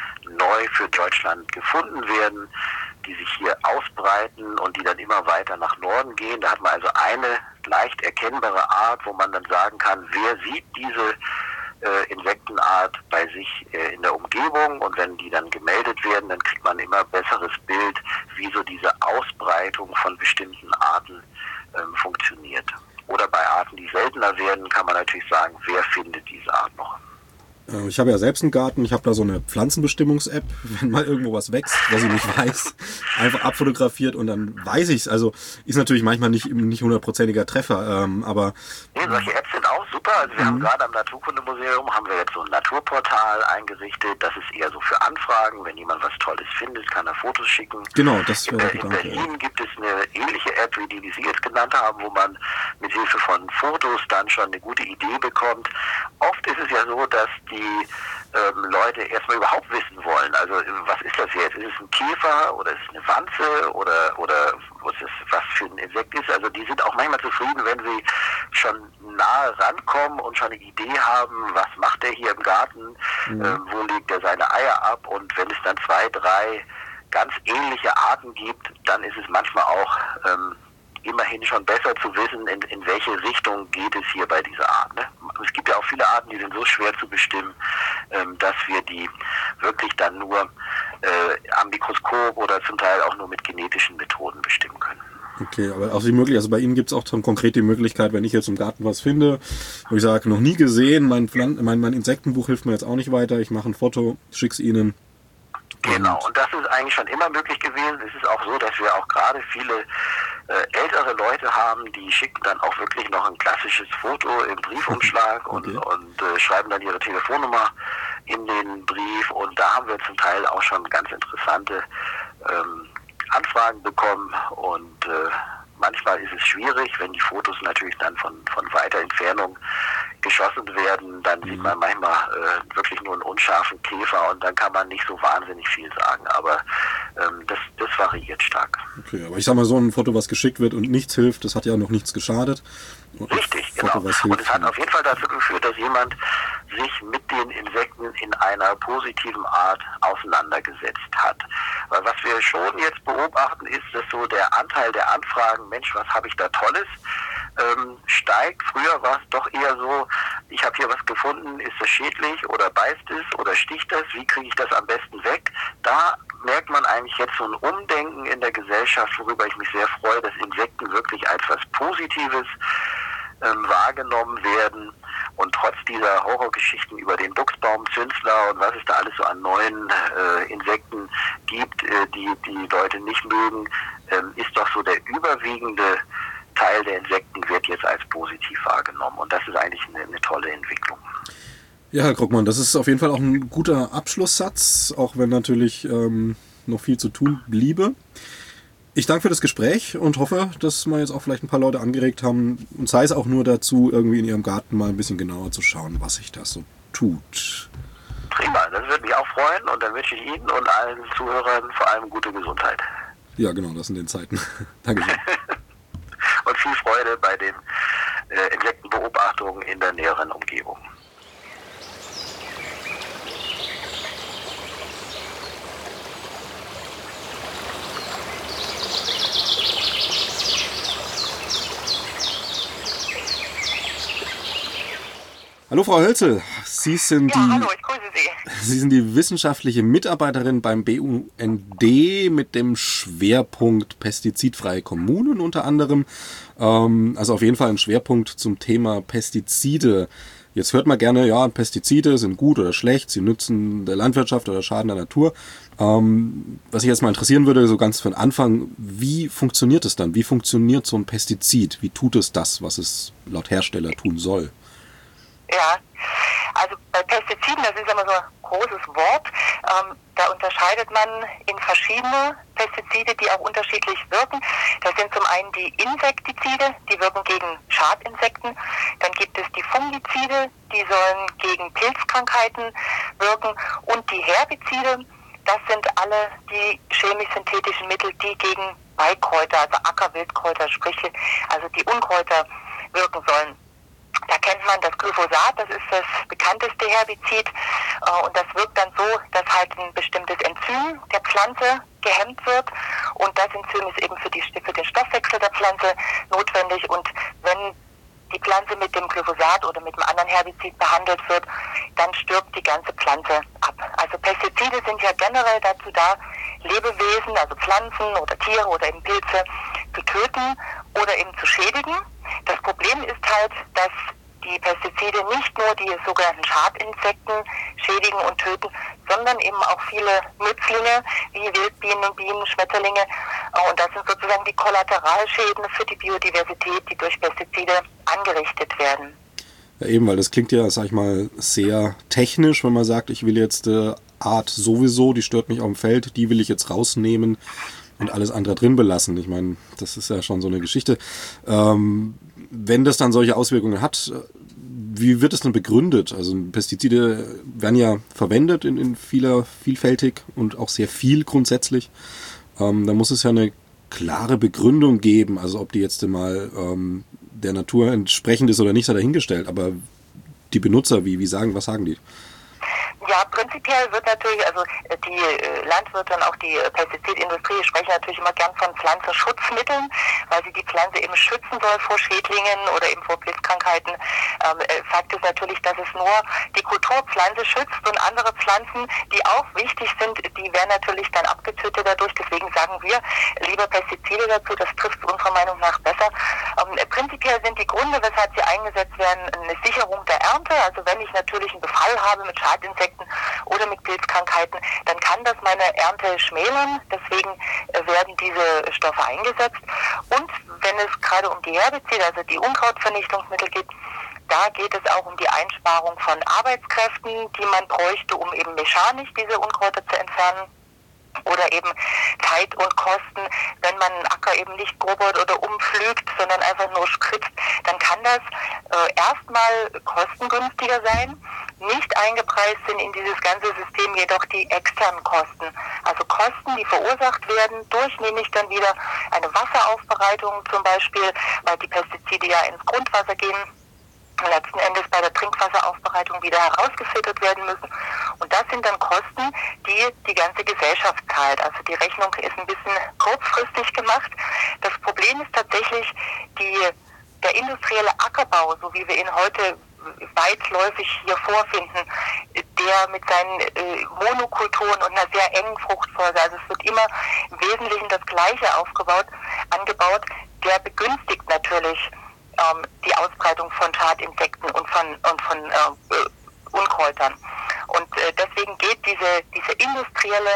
neu für Deutschland gefunden werden, die sich hier ausbreiten und die dann immer weiter nach Norden gehen. Da hat man also eine leicht erkennbare Art, wo man dann sagen kann, wer sieht diese äh, Insektenart bei sich äh, in der Umgebung, und wenn die dann gemeldet werden, dann kriegt man immer besseres Bild, wie so diese Ausbreitung von bestimmten Arten ähm, funktioniert. Oder bei Arten, die seltener werden, kann man natürlich sagen, wer findet diese Art noch. Ich habe ja selbst einen Garten, ich habe da so eine Pflanzenbestimmungs-App, wenn mal irgendwo was wächst, was ich nicht weiß, einfach abfotografiert und dann weiß ich es. Also ist natürlich manchmal nicht nicht hundertprozentiger Treffer, ähm, aber... Nee, solche Apps sind auch super. Also wir mhm. haben gerade am Naturkundemuseum haben wir jetzt so ein Naturportal eingerichtet. Das ist eher so für Anfragen. Wenn jemand was Tolles findet, kann er Fotos schicken. Genau, das wäre In, in Berlin ja. gibt es eine ähnliche App, wie die, die Sie jetzt genannt haben, wo man mit Hilfe von Fotos dann schon eine gute Idee bekommt. Oft ist es ja so, dass die ähm, Leute erstmal überhaupt wissen wollen. Also was ist das jetzt? Ist es ein Käfer oder ist es eine Wanze oder oder was, ist, was für ein Insekt ist? Also die sind auch manchmal zufrieden, wenn sie schon nahe rankommen und schon eine Idee haben, was macht der hier im Garten, mhm. ähm, wo legt er seine Eier ab, und wenn es dann zwei, drei ganz ähnliche Arten gibt, dann ist es manchmal auch ähm, immerhin schon besser zu wissen, in, in welche Richtung geht es hier bei dieser Art. Ne? Es gibt ja auch viele Arten, die sind so schwer zu bestimmen, ähm, dass wir die wirklich dann nur äh, am Mikroskop oder zum Teil auch nur mit genetischen Methoden bestimmen können. Okay, aber auch die Möglichkeit, also bei Ihnen gibt es auch konkret die Möglichkeit, wenn ich jetzt im Garten was finde, wo ich sage, noch nie gesehen, mein, Pflan- mein, mein Insektenbuch hilft mir jetzt auch nicht weiter, ich mache ein Foto, schicke es Ihnen. Genau, und das ist eigentlich schon immer möglich gewesen. Es ist auch so, dass wir auch gerade viele äh, ältere Leute haben, die schicken dann auch wirklich noch ein klassisches Foto im Briefumschlag okay. und, und äh, schreiben dann ihre Telefonnummer in den Brief, und da haben wir zum Teil auch schon ganz interessante ähm, Anfragen bekommen, und äh, manchmal ist es schwierig, wenn die Fotos natürlich dann von, von weiter Entfernung geschossen werden, dann mhm. sieht man manchmal äh, wirklich nur einen unscharfen Käfer, und dann kann man nicht so wahnsinnig viel sagen, aber ähm, das, das variiert stark. Okay, aber ich sag mal, so ein Foto, was geschickt wird und nichts hilft, das hat ja noch nichts geschadet. Richtig, Foto, genau. Und es hat auf jeden Fall dazu geführt, dass jemand sich mit den Insekten in einer positiven Art auseinandergesetzt hat. Weil was wir schon jetzt beobachten, ist, dass so der Anteil der Anfragen, Mensch, was habe ich da Tolles, ähm, steigt. Früher war es doch eher so, ich habe hier was gefunden, ist das schädlich oder beißt es oder sticht das, wie kriege ich das am besten weg? Da merkt man eigentlich jetzt so ein Umdenken in der Gesellschaft, worüber ich mich sehr freue, dass Insekten wirklich als was Positives ähm, wahrgenommen werden, und trotz dieser Horrorgeschichten über den Buchsbaumzünsler und was es da alles so an neuen äh, Insekten gibt, äh, die die Leute nicht mögen, ähm, ist doch so der überwiegende Teil der Insekten wird jetzt als positiv wahrgenommen, und das ist eigentlich eine, eine tolle Entwicklung. Ja, Herr Krogmann, das ist auf jeden Fall auch ein guter Abschlusssatz, auch wenn natürlich ähm, noch viel zu tun bliebe. Ich danke für das Gespräch und hoffe, dass wir jetzt auch vielleicht ein paar Leute angeregt haben, und sei es auch nur dazu, irgendwie in ihrem Garten mal ein bisschen genauer zu schauen, was sich da so tut. Prima, das würde mich auch freuen, und dann wünsche ich Ihnen und allen Zuhörern vor allem gute Gesundheit. Ja, genau, das in den Zeiten. Dankeschön. Und viel Freude bei den äh, Insektenbeobachtungen in der näheren Umgebung. Hallo Frau Hölzel, Sie sind, ja, die, hallo, ich grüße Sie. Sie sind die wissenschaftliche Mitarbeiterin beim B U N D mit dem Schwerpunkt pestizidfreie Kommunen unter anderem. Ähm, also auf jeden Fall ein Schwerpunkt zum Thema Pestizide. Jetzt hört man gerne, ja, Pestizide sind gut oder schlecht, sie nützen der Landwirtschaft oder schaden der Natur. Ähm, was ich jetzt mal interessieren würde, so ganz von Anfang, wie funktioniert es dann? Wie funktioniert so ein Pestizid? Wie tut es das, was es laut Hersteller tun soll? Ja, also bei Pestiziden, das ist immer so ein großes Wort, ähm, da unterscheidet man in verschiedene Pestizide, die auch unterschiedlich wirken. Das sind zum einen die Insektizide, die wirken gegen Schadinsekten. Dann gibt es die Fungizide, die sollen gegen Pilzkrankheiten wirken. Und die Herbizide, das sind alle die chemisch-synthetischen Mittel, die gegen Beikräuter, also Ackerwildkräuter, sprich also die Unkräuter wirken sollen. Da kennt man das Glyphosat, das ist das bekannteste Herbizid, äh, und das wirkt dann so, dass halt ein bestimmtes Enzym der Pflanze gehemmt wird, und das Enzym ist eben für, die, für den Stoffwechsel der Pflanze notwendig, und wenn die Pflanze mit dem Glyphosat oder mit einem anderen Herbizid behandelt wird, dann stirbt die ganze Pflanze ab. Also Pestizide sind ja generell dazu da, Lebewesen, also Pflanzen oder Tiere oder eben Pilze zu töten oder eben zu schädigen. Das Problem ist halt, dass die Pestizide nicht nur die sogenannten Schadinsekten schädigen und töten, sondern eben auch viele Nützlinge wie Wildbienen, Bienen, Schmetterlinge. Und das sind sozusagen die Kollateralschäden für die Biodiversität, die durch Pestizide angerichtet werden. Ja, eben, weil das klingt ja, sag ich mal, sehr technisch, wenn man sagt, ich will jetzt äh, Art sowieso, die stört mich auf dem Feld, die will ich jetzt rausnehmen und alles andere drin belassen. Ich meine, das ist ja schon so eine Geschichte. Ähm, wenn das dann solche Auswirkungen hat, wie wird es denn begründet? Also Pestizide werden ja verwendet in, in vieler, vielfältig und auch sehr viel grundsätzlich. Ähm, da muss es ja eine klare Begründung geben, also ob die jetzt mal ähm, der Natur entsprechend ist oder nicht, sei dahingestellt. Aber die Benutzer, wie, wie sagen, was sagen die? Ja, prinzipiell wird natürlich, also die Landwirte und auch die Pestizidindustrie sprechen natürlich immer gern von Pflanzenschutzmitteln, weil sie die Pflanze eben schützen soll vor Schädlingen oder eben vor Blitzkrankheiten. Ähm, Fakt ist natürlich, dass es nur die Kulturpflanze schützt und andere Pflanzen, die auch wichtig sind, die werden natürlich dann abgetötet dadurch. Deswegen sagen wir lieber Pestizide dazu, das trifft unserer Meinung nach besser. Ähm, prinzipiell sind die Gründe, weshalb sie eingesetzt werden, eine Sicherung der Ernte. Also wenn ich natürlich einen Befall habe mit Schadinsekten oder mit Pilzkrankheiten, dann kann das meine Ernte schmälern. Deswegen werden diese Stoffe eingesetzt. Und wenn es gerade um die Herbizide, also die Unkrautvernichtungsmittel geht, da geht es auch um die Einsparung von Arbeitskräften, die man bräuchte, um eben mechanisch diese Unkräuter zu entfernen. Oder eben Zeit und Kosten, wenn man einen Acker eben nicht grubbert oder umpflügt, sondern einfach nur spritzt, dann kann das äh, erstmal kostengünstiger sein. Nicht eingepreist sind in dieses ganze System jedoch die externen Kosten. Also Kosten, die verursacht werden durch nämlich dann wieder eine Wasseraufbereitung zum Beispiel, weil die Pestizide ja ins Grundwasser gehen. Letzten Endes bei der Trinkwasseraufbereitung wieder herausgefiltert werden müssen. Und das sind dann Kosten, die die ganze Gesellschaft zahlt. Also die Rechnung ist ein bisschen kurzfristig gemacht. Das Problem ist tatsächlich die, der industrielle Ackerbau, so wie wir ihn heute weitläufig hier vorfinden, der mit seinen äh, Monokulturen und einer sehr engen Fruchtfolge, also es wird immer im Wesentlichen das Gleiche aufgebaut, angebaut, der begünstigt natürlich die Ausbreitung von Schadinsekten und von, und von äh, Unkräutern. Und äh, deswegen geht diese, diese industrielle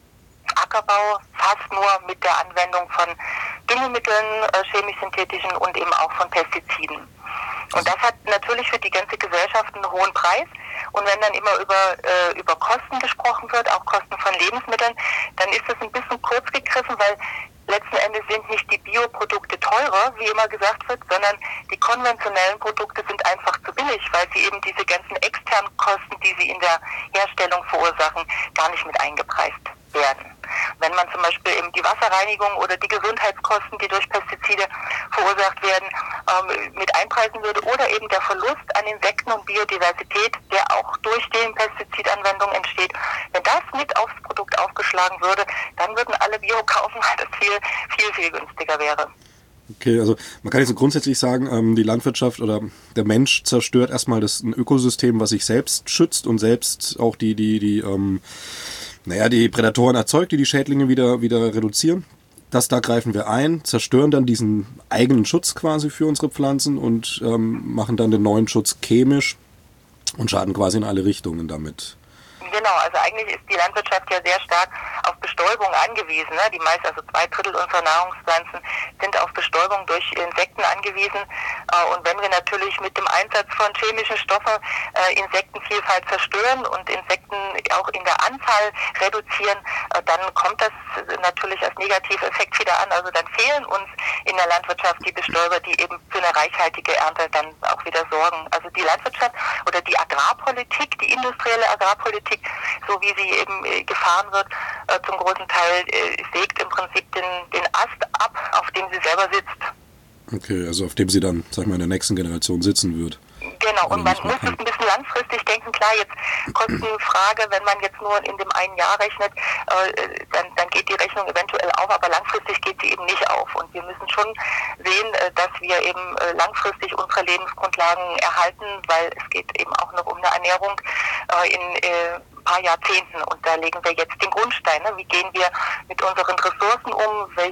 Ackerbau fast nur mit der Anwendung von Düngemitteln, äh, chemisch-synthetischen und eben auch von Pestiziden. Und das hat natürlich für die ganze Gesellschaft einen hohen Preis. Und wenn dann immer über, äh, über Kosten gesprochen wird, auch Kosten von Lebensmitteln, dann ist das ein bisschen kurz gegriffen, weil letzten Endes sind nicht die Bioprodukte teurer, wie immer gesagt wird, sondern die konventionellen Produkte sind einfach zu billig, weil sie eben diese ganzen externen Kosten, die sie in der Herstellung verursachen, gar nicht mit eingepreist werden. Wenn man zum Beispiel eben die Wasserreinigung oder die Gesundheitskosten, die durch Pestizide verursacht werden, ähm, mit einpreisen würde oder eben der Verlust an Insekten und Biodiversität, der auch durch die Pestizidanwendung entsteht, wenn das mit aufs Produkt aufgeschlagen würde, dann würden alle Bio kaufen, weil das viel, viel, viel günstiger wäre. Okay, also man kann jetzt so grundsätzlich sagen, ähm, die Landwirtschaft oder der Mensch zerstört erstmal das ein Ökosystem, was sich selbst schützt und selbst auch die, die, die, ähm, naja, die Prädatoren erzeugt, die die Schädlinge wieder, wieder reduzieren. Das, da greifen wir ein, zerstören dann diesen eigenen Schutz quasi für unsere Pflanzen und ähm, machen dann den neuen Schutz chemisch und schaden quasi in alle Richtungen damit. Genau, also eigentlich ist die Landwirtschaft ja sehr stark auf Bestäubung angewiesen. Ne? Die meisten, also zwei Drittel unserer Nahrungspflanzen sind auf Bestäubung durch Insekten angewiesen. Äh, und wenn wir natürlich mit dem Einsatz von chemischen Stoffen äh, Insektenvielfalt zerstören und Insekten auch in der Anzahl reduzieren, äh, dann kommt das natürlich als Negativeffekt wieder an. Also dann fehlen uns in der Landwirtschaft die Bestäuber, die eben für eine reichhaltige Ernte dann auch wieder sorgen. Also die Landwirtschaft oder die Agrarpolitik, die industrielle Agrarpolitik, so wie sie eben äh, gefahren wird, äh, zum großen Teil äh, sägt im Prinzip den, den Ast ab, auf dem sie selber sitzt. Okay, also auf dem sie dann, sag ich mal, in der nächsten Generation sitzen wird. Genau, und man muss es ein bisschen langfristig denken. Klar, jetzt Kostenfrage, wenn man jetzt nur in dem einen Jahr rechnet, äh, dann, dann geht die Rechnung eventuell auf, aber langfristig geht sie eben nicht auf. Und wir müssen schon sehen, äh, dass wir eben äh, langfristig unsere Lebensgrundlagen erhalten, weil es geht eben auch noch um eine Ernährung äh, in äh, ein paar Jahrzehnten. Und da legen wir jetzt den Grundstein. Ne? Wie gehen wir mit unseren Ressourcen um? Welche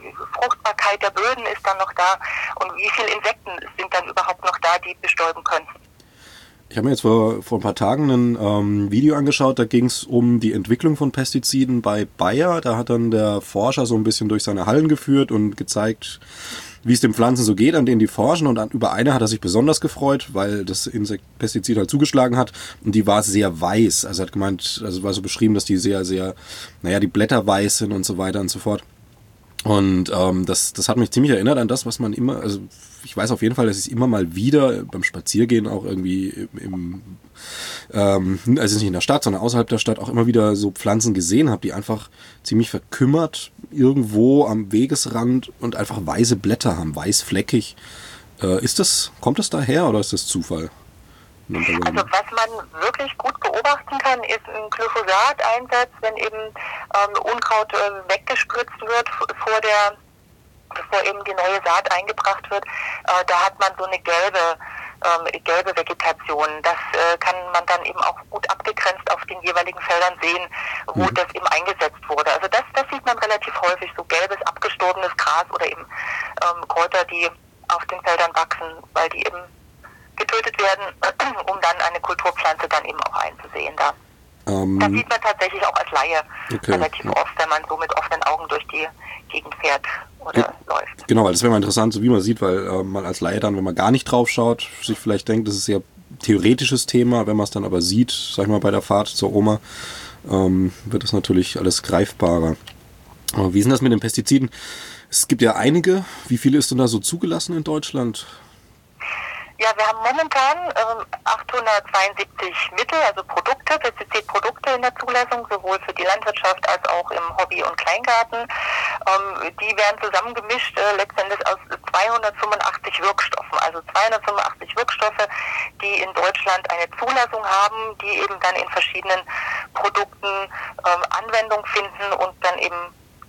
Fruchtbarkeit der Böden ist dann noch da und wie viele Insekten sind dann überhaupt noch da, die bestäuben können. Ich habe mir jetzt vor, vor ein paar Tagen ein ähm, Video angeschaut, da ging es um die Entwicklung von Pestiziden bei Bayer. Da hat dann der Forscher so ein bisschen durch seine Hallen geführt und gezeigt, wie es den Pflanzen so geht, an denen die forschen. Und an, über eine hat er sich besonders gefreut, weil das Insekt Pestizid halt zugeschlagen hat. Und die war sehr weiß. Also er hat gemeint, also war so beschrieben, dass die sehr, sehr, naja, die Blätter weiß sind und so weiter und so fort. Und ähm, das, das hat mich ziemlich erinnert an das, was man immer, also ich weiß auf jeden Fall, dass ich es immer mal wieder beim Spaziergehen auch irgendwie im, im ähm, also nicht in der Stadt, sondern außerhalb der Stadt auch immer wieder so Pflanzen gesehen habe, die einfach ziemlich verkümmert irgendwo am Wegesrand und einfach weiße Blätter haben, weißfleckig. Äh, ist das, kommt das daher oder ist das Zufall? Also was man wirklich gut beobachten kann, ist ein Glyphosat-Einsatz, wenn eben ähm, Unkraut äh, weggespritzt wird vor der, bevor eben die neue Saat eingebracht wird. Äh, da hat man so eine gelbe, ähm, gelbe Vegetation. Das äh, kann man dann eben auch gut abgegrenzt auf den jeweiligen Feldern sehen, wo mhm. das eben eingesetzt wurde. Also das, das sieht man relativ häufig, so gelbes, abgestorbenes Gras oder eben ähm, Kräuter, die auf den Feldern wachsen, weil die eben getötet werden, um dann eine Kulturpflanze dann eben auch einzusehen da. Ähm, das sieht man tatsächlich auch als Laie okay. relativ ja. oft, wenn man so mit offenen Augen durch die Gegend fährt oder ja. läuft. Genau, weil das wäre mal interessant, so wie man sieht, weil äh, man als Laie dann, wenn man gar nicht drauf schaut, sich vielleicht denkt, das ist ein sehr theoretisches Thema, wenn man es dann aber sieht, sag ich mal, bei der Fahrt zur Oma, ähm, wird das natürlich alles greifbarer. Aber wie ist denn das mit den Pestiziden? Es gibt ja einige. Wie viele ist denn da so zugelassen in Deutschland? Ja, wir haben momentan ähm, achthundertzweiundsiebzig Mittel, also Produkte, Pestizidprodukte in der Zulassung, sowohl für die Landwirtschaft als auch im Hobby- und Kleingarten. Ähm, die werden zusammengemischt äh, letztendlich aus zweihundertfünfundachtzig Wirkstoffen, also zweihundertfünfundachtzig Wirkstoffe, die in Deutschland eine Zulassung haben, die eben dann in verschiedenen Produkten ähm, Anwendung finden und dann eben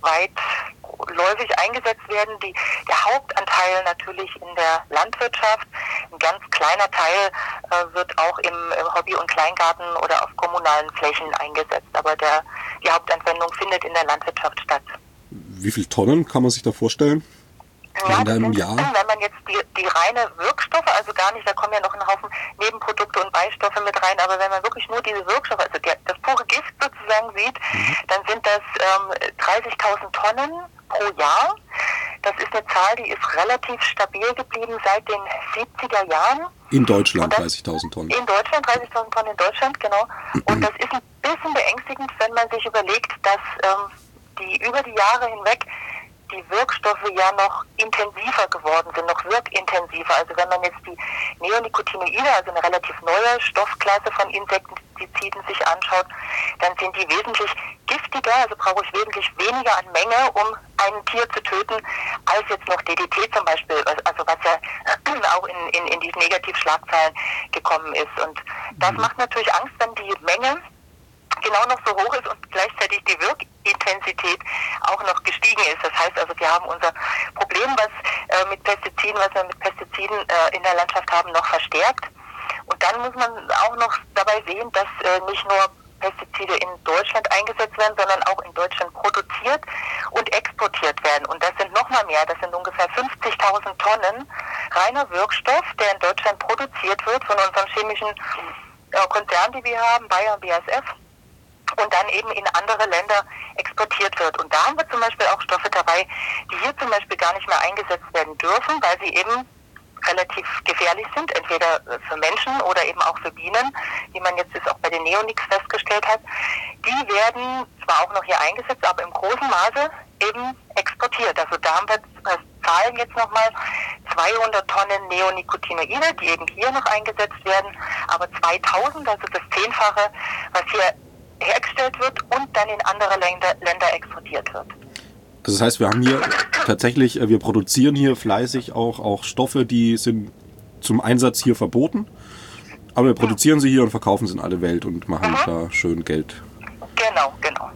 weitläufig eingesetzt werden. Die, der Hauptanteil natürlich in der Landwirtschaft, ein ganz kleiner Teil äh, wird auch im, im Hobby- und Kleingarten oder auf kommunalen Flächen eingesetzt, aber der, die Hauptanwendung findet in der Landwirtschaft statt. Wie viele Tonnen kann man sich da vorstellen? Ja, das sind, Jahr? Wenn man jetzt die, die reine Wirkstoffe, also gar nicht, da kommen ja noch ein Haufen Nebenprodukte und Beistoffe mit rein, aber wenn man wirklich nur diese Wirkstoffe, also die, das pure Gift sozusagen sieht, mhm. dann sind das ähm, dreißigtausend Tonnen pro Jahr. Das ist eine Zahl, die ist relativ stabil geblieben seit den siebziger Jahren. In Deutschland dreißigtausend Tonnen. In Deutschland, dreißigtausend Tonnen in Deutschland, genau. Und das ist ein bisschen beängstigend, wenn man sich überlegt, dass ähm, die über die Jahre hinweg die Wirkstoffe ja noch intensiver geworden sind, noch wirkintensiver. Also wenn man jetzt die Neonicotinoide, also eine relativ neue Stoffklasse von Insektiziden sich anschaut, dann sind die wesentlich giftiger, also brauche ich wesentlich weniger an Menge, um ein Tier zu töten, als jetzt noch D D T zum Beispiel, also was ja auch in, in, in diesen Negativschlagzeilen gekommen ist. Und das macht natürlich Angst, wenn die Menge genau noch so hoch ist und gleichzeitig die Wirkintensität auch noch gestiegen ist. Das heißt also, wir haben unser Problem, was äh, mit Pestiziden, was wir mit Pestiziden äh, in der Landschaft haben, noch verstärkt. Und dann muss man auch noch dabei sehen, dass äh, nicht nur Pestizide in Deutschland eingesetzt werden, sondern auch in Deutschland produziert und exportiert werden. Und das sind noch mal mehr, das sind ungefähr fünfzigtausend Tonnen reiner Wirkstoff, der in Deutschland produziert wird von unseren chemischen äh, Konzernen, die wir haben, Bayer und B A S F. Und dann eben in andere Länder exportiert wird. Und da haben wir zum Beispiel auch Stoffe dabei, die hier zum Beispiel gar nicht mehr eingesetzt werden dürfen, weil sie eben relativ gefährlich sind, entweder für Menschen oder eben auch für Bienen, wie man jetzt auch bei den Neonics festgestellt hat. Die werden zwar auch noch hier eingesetzt, aber im großen Maße eben exportiert. Also da haben wir Zahlen jetzt nochmal zweihundert Tonnen Neonicotinoide, die eben hier noch eingesetzt werden, aber zweitausend, also das Zehnfache, was hier hergestellt wird und dann in andere Länder, Länder exportiert wird. Also das heißt, wir haben hier tatsächlich, wir produzieren hier fleißig auch, auch Stoffe, die sind zum Einsatz hier verboten, aber wir produzieren sie hier und verkaufen sie in alle Welt und machen mhm. da schön Geld. Genau, genau.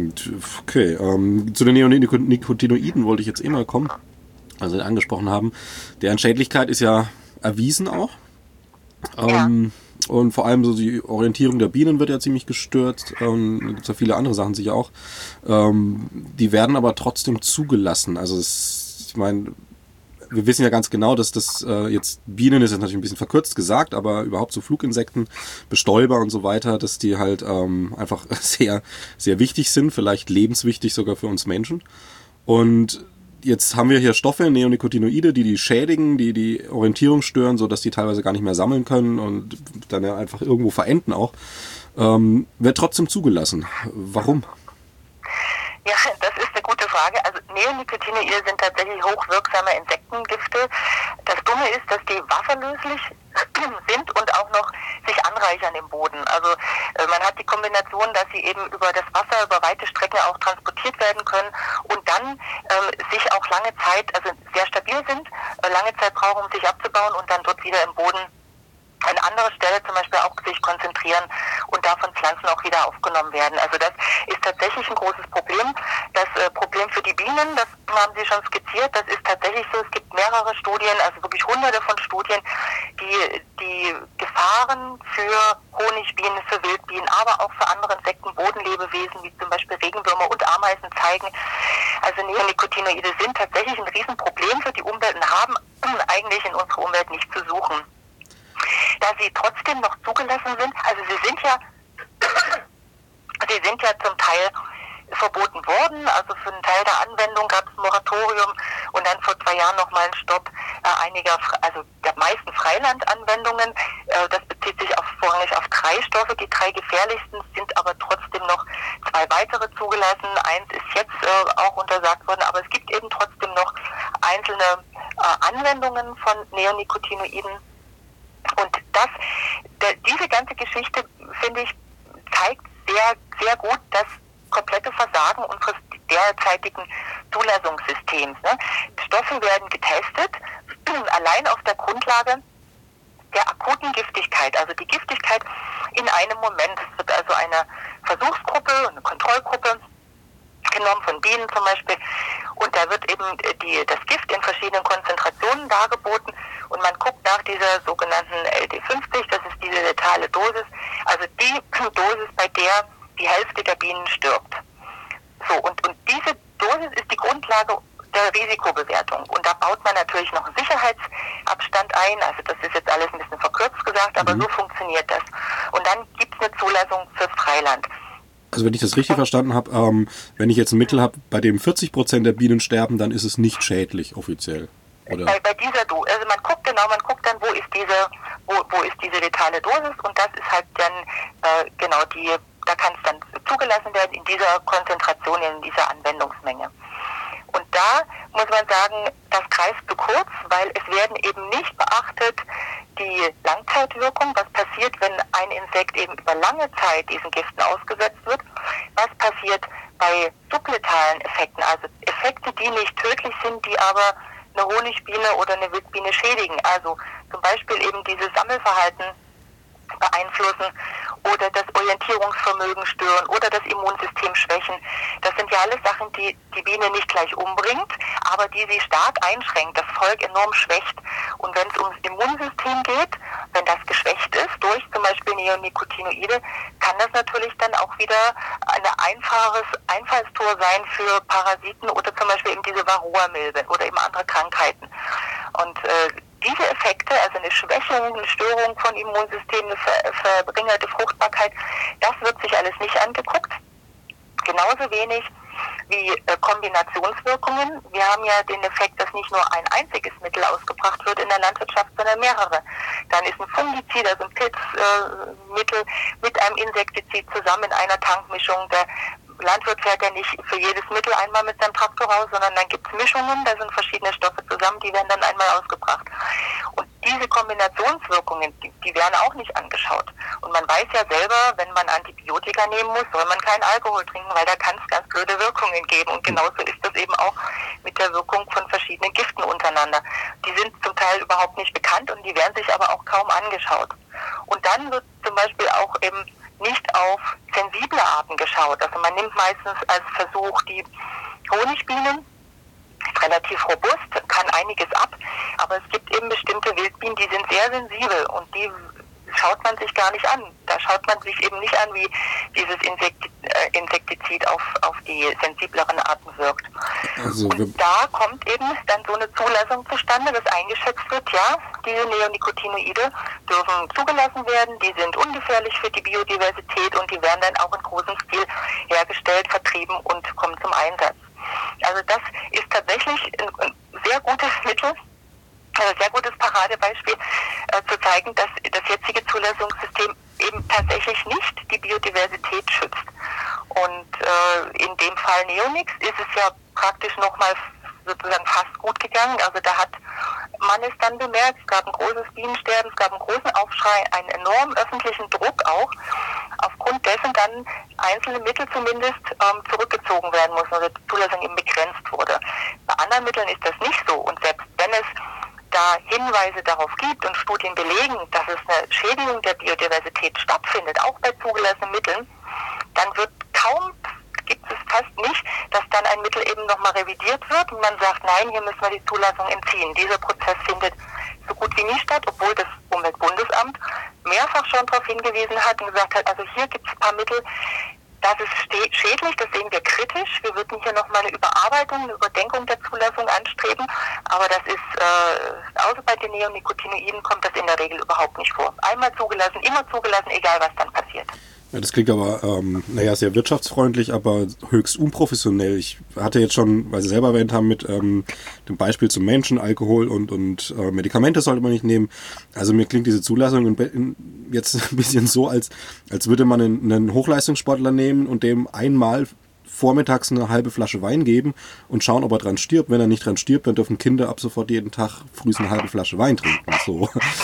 Okay, ähm, zu den Neonicotinoiden wollte ich jetzt eh mal kommen, also Sie angesprochen haben. Deren Schädlichkeit ist ja erwiesen auch. Ähm, ja. Und vor allem so die Orientierung der Bienen wird ja ziemlich gestört. Ähm, da gibt es ja viele andere Sachen sicher auch. Ähm, die werden aber trotzdem zugelassen. Also es, ich meine, wir wissen ja ganz genau, dass das äh, jetzt Bienen ist jetzt natürlich ein bisschen verkürzt gesagt, aber überhaupt so Fluginsekten, Bestäuber und so weiter, dass die halt ähm, einfach sehr, sehr wichtig sind, vielleicht lebenswichtig sogar für uns Menschen. Und jetzt haben wir hier Stoffe, Neonicotinoide, die die schädigen, die die Orientierung stören, sodass die teilweise gar nicht mehr sammeln können und dann ja einfach irgendwo verenden auch. Ähm, wird trotzdem zugelassen. Warum? Ja, das ist eine gute Frage. Also Neonicotinoide sind tatsächlich hochwirksame Insektengifte. Das Dumme ist, dass die wasserlöslich sind und auch noch sich anreichern im Boden. Also äh, man hat die Kombination, dass sie eben über das Wasser, über weite Strecken auch transportiert werden können und dann ähm, sich auch lange Zeit, also sehr stabil sind, äh, lange Zeit brauchen, um sich abzubauen und dann dort wieder im Boden an anderer Stelle zum Beispiel auch sich konzentrieren und davon Pflanzen auch wieder aufgenommen werden. Also das ist tatsächlich ein großes Problem. Das äh, Problem für die Bienen, das haben Sie schon skizziert, das ist tatsächlich so. Es gibt mehrere Studien, also wirklich hunderte von Studien, die die Gefahren für Honigbienen, für Wildbienen, aber auch für andere Insekten, Bodenlebewesen, wie zum Beispiel Regenwürmer und Ameisen zeigen. Also Neonicotinoide sind tatsächlich ein Riesenproblem für die Umwelt und haben eigentlich in unserer Umwelt nicht zu suchen. Da sie trotzdem noch zugelassen sind, also sie sind ja, sie sind ja zum Teil verboten worden, also für einen Teil der Anwendung gab es ein Moratorium und dann vor zwei Jahren nochmal einen Stopp äh, einiger, also der meisten Freilandanwendungen. Äh, das bezieht sich auf, vorrangig auf drei Stoffe, die drei gefährlichsten sind aber trotzdem noch zwei weitere zugelassen. Eins ist jetzt äh, auch untersagt worden, aber es gibt eben trotzdem noch einzelne äh, Anwendungen von Neonicotinoiden. Und das, der, diese ganze Geschichte, finde ich, zeigt sehr, sehr gut das komplette Versagen unseres derzeitigen Zulassungssystems. Ne? Stoffe werden getestet, allein auf der Grundlage der akuten Giftigkeit, also die Giftigkeit in einem Moment. Es wird also eine Versuchsgruppe, eine Kontrollgruppe genommen von Bienen zum Beispiel und da wird eben die, das Gift in verschiedenen Konzentrationen dargeboten und man guckt nach dieser sogenannten L D fünfzig, das ist diese letale Dosis, also die Dosis, bei der die Hälfte der Bienen stirbt. So, und, und diese Dosis ist die Grundlage der Risikobewertung und da baut man natürlich noch einen Sicherheitsabstand ein, also das ist jetzt alles ein bisschen verkürzt gesagt, aber mhm. so funktioniert das. Und dann gibt es eine Zulassung fürs Freiland. Also wenn ich das richtig verstanden habe, ähm, wenn ich jetzt ein Mittel habe, bei dem vierzig Prozent der Bienen sterben, dann ist es nicht schädlich offiziell, oder? Bei, bei dieser Dosis, also man guckt genau, man guckt dann, wo ist diese, wo, wo ist diese letale Dosis und das ist halt dann äh, genau die, da kann es dann zugelassen werden in dieser Konzentration, in dieser Anwendungsmenge. Und da muss man sagen, das greift zu kurz, weil es werden eben nicht beachtet die Langzeitwirkung, was passiert, wenn ein Insekt eben über lange Zeit diesen Giften ausgesetzt wird, was passiert bei subletalen Effekten, also Effekte, die nicht tödlich sind, die aber eine Honigbiene oder eine Wildbiene schädigen, also zum Beispiel eben dieses Sammelverhalten beeinflussen oder das Orientierungsvermögen stören oder das Immunsystem schwächen. Das sind ja alles Sachen, die die Biene nicht gleich umbringt, aber die sie stark einschränkt, das Volk enorm schwächt. Und wenn es ums Immunsystem geht, wenn das geschwächt ist durch zum Beispiel Neonicotinoide, kann das natürlich dann auch wieder ein einfaches Einfallstor sein für Parasiten oder zum Beispiel eben diese Varroa-Milben oder eben andere Krankheiten. Und äh, diese Effekte, also eine Schwächung, eine Störung von Immunsystem, eine ver- verringerte Fruchtbarkeit, das wird sich alles nicht angeguckt. Genauso wenig wie äh, Kombinationswirkungen. Wir haben ja den Effekt, dass nicht nur ein einziges Mittel ausgebracht wird in der Landwirtschaft, sondern mehrere. Dann ist ein Fungizid, also ein Pilzmittel äh, mit einem Insektizid zusammen in einer Tankmischung. Der Landwirt fährt ja nicht für jedes Mittel einmal mit seinem Traktor raus, sondern dann gibt es Mischungen, da sind verschiedene Stoffe zusammen, die werden dann einmal ausgebracht. Und diese Kombinationswirkungen, die, die werden auch nicht angeschaut. Und man weiß ja selber, wenn man Antibiotika nehmen muss, soll man keinen Alkohol trinken, weil da kann es ganz blöde Wirkungen geben. Und genauso ist das eben auch mit der Wirkung von verschiedenen Giften untereinander. Die sind zum Teil überhaupt nicht bekannt und die werden sich aber auch kaum angeschaut. Und dann wird zum Beispiel auch eben nicht auf sensible Arten geschaut. Also man nimmt meistens als Versuch die Honigbienen, ist relativ robust, kann einiges ab, aber es gibt eben bestimmte Wildbienen, die sind sehr sensibel und die schaut man sich gar nicht an. Da schaut man sich eben nicht an, wie dieses Insekti- äh, Insektizid auf, auf die sensibleren Arten wirkt. Also, und da kommt eben dann so eine Zulassung zustande, dass eingeschätzt wird, ja, diese Neonicotinoide dürfen zugelassen werden, die sind ungefährlich für die Biodiversität und die werden dann auch in großem Stil hergestellt, vertrieben und kommen zum Einsatz. Also das ist tatsächlich ein, ein sehr gutes Mittel, ein sehr gutes Paradebeispiel, äh, zu zeigen, dass das jetzige Zulassungssystem eben tatsächlich nicht die Biodiversität schützt. Und äh, in dem Fall Neonics ist es ja praktisch nochmal sozusagen fast gut gegangen. Also da hat man es dann bemerkt, es gab ein großes Bienensterben, es gab einen großen Aufschrei, einen enormen öffentlichen Druck auch, aufgrund dessen dann einzelne Mittel zumindest ähm, zurückgezogen werden mussten, also die Zulassung eben begrenzt wurde. Bei anderen Mitteln ist das nicht so, und selbst wenn es da Hinweise darauf gibt und Studien belegen, dass es eine Schädigung der Biodiversität stattfindet, auch bei zugelassenen Mitteln, dann wird kaum, gibt es fast nicht, dass dann ein Mittel eben nochmal revidiert wird und man sagt, nein, hier müssen wir die Zulassung entziehen. Dieser Prozess findet so gut wie nie statt, obwohl das Umweltbundesamt mehrfach schon darauf hingewiesen hat und gesagt hat, also hier gibt es ein paar Mittel, das ist schädlich, das sehen wir kritisch. Wir würden hier nochmal eine Überarbeitung, eine Überdenkung der Zulassung anstreben. Aber das ist, äh, außer bei den Neonicotinoiden kommt das in der Regel überhaupt nicht vor. Einmal zugelassen, immer zugelassen, egal was dann passiert. Ja, das klingt aber, ähm, naja, sehr wirtschaftsfreundlich, aber höchst unprofessionell. Ich hatte jetzt schon, weil Sie selber erwähnt haben, mit ähm, dem Beispiel zum Menschen, Alkohol und, und äh, Medikamente sollte man nicht nehmen. Also mir klingt diese Zulassung in, in, jetzt ein bisschen so, als, als würde man einen, einen Hochleistungssportler nehmen und dem einmal vormittags eine halbe Flasche Wein geben und schauen, ob er dran stirbt. Wenn er nicht dran stirbt, dann dürfen Kinder ab sofort jeden Tag früh eine halbe Flasche Wein trinken. So.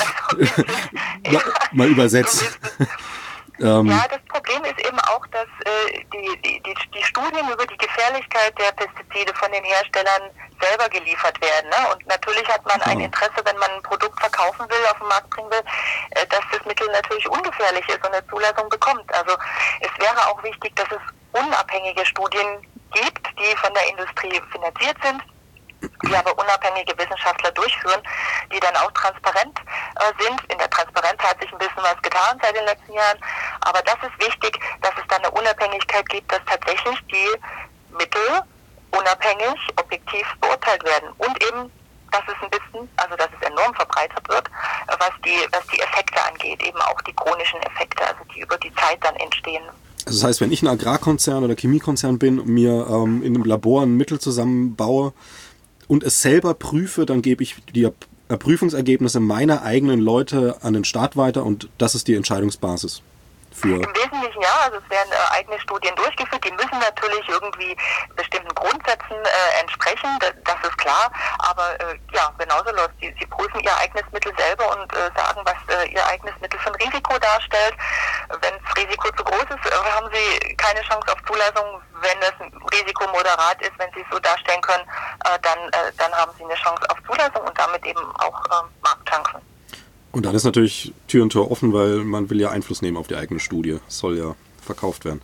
mal, mal übersetzt. Ähm, ja, das Problem ist eben auch, dass äh, die, die, die, die Studien über die Gefährlichkeit der Pestizide von den Herstellern selber geliefert werden. Ne? Und natürlich hat man ein Interesse, wenn man ein Produkt verkaufen will, auf den Markt bringen will, äh, dass das Mittel natürlich ungefährlich ist und eine Zulassung bekommt. Also es wäre auch wichtig, dass es unabhängige Studien gibt, die von der Industrie finanziert sind, die aber unabhängige Wissenschaftler durchführen, die dann auch transparent äh, sind. In der Transparenz hat sich ein bisschen was getan seit den letzten Jahren, aber das ist wichtig, dass es dann eine Unabhängigkeit gibt, dass tatsächlich die Mittel unabhängig, objektiv beurteilt werden und eben, dass es ein bisschen, also dass es enorm verbreitert wird, was die, was die Effekte angeht, eben auch die chronischen Effekte, also die über die Zeit dann entstehen. Also das heißt, wenn ich ein Agrarkonzern oder Chemiekonzern bin und mir ähm, in einem Labor ein Mittel zusammenbaue und es selber prüfe, dann gebe ich die Prüfungsergebnisse meiner eigenen Leute an den Staat weiter und das ist die Entscheidungsbasis. Für Im Wesentlichen ja, also es werden äh, eigene Studien durchgeführt, die müssen natürlich irgendwie bestimmten Grundsätzen äh, entsprechen, das, das ist klar, aber äh, ja, genauso läuft sie. Sie prüfen ihr eigenes Mittel selber und äh, sagen, was äh, ihr eigenes Mittel für ein Risiko darstellt. Wenn das Risiko zu groß ist, äh, haben sie keine Chance auf Zulassung. Wenn das Risiko moderat ist, wenn sie es so darstellen können, äh, dann, äh, dann haben sie eine Chance auf Zulassung und damit eben auch äh, Marktchancen. Und dann ist natürlich Tür und Tor offen, weil man will ja Einfluss nehmen auf die eigene Studie. Es soll ja verkauft werden.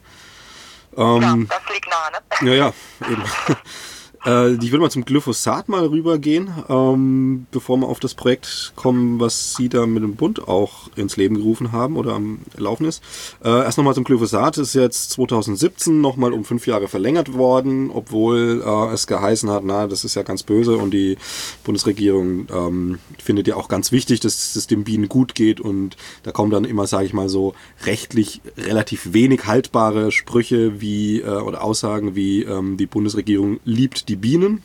Ähm, ja, das liegt nahe, ne? Ja, ja, eben. äh, ich würde mal zum Glyphosat mal rübergehen, ähm, bevor wir auf das Projekt kommen, was Sie da mit dem Bund auch ins Leben gerufen haben oder am Laufen ist. Äh, erst nochmal zum Glyphosat. Ist jetzt zwanzig siebzehn nochmal um fünf Jahre verlängert worden, obwohl äh, es geheißen hat, na, das ist ja ganz böse und die Bundesregierung ähm, findet ja auch ganz wichtig, dass es den Bienen gut geht und da kommen dann immer, sage ich mal so, rechtlich relativ wenig haltbare Sprüche wie äh, oder Aussagen wie ähm, die Bundesregierung liebt die Bienen.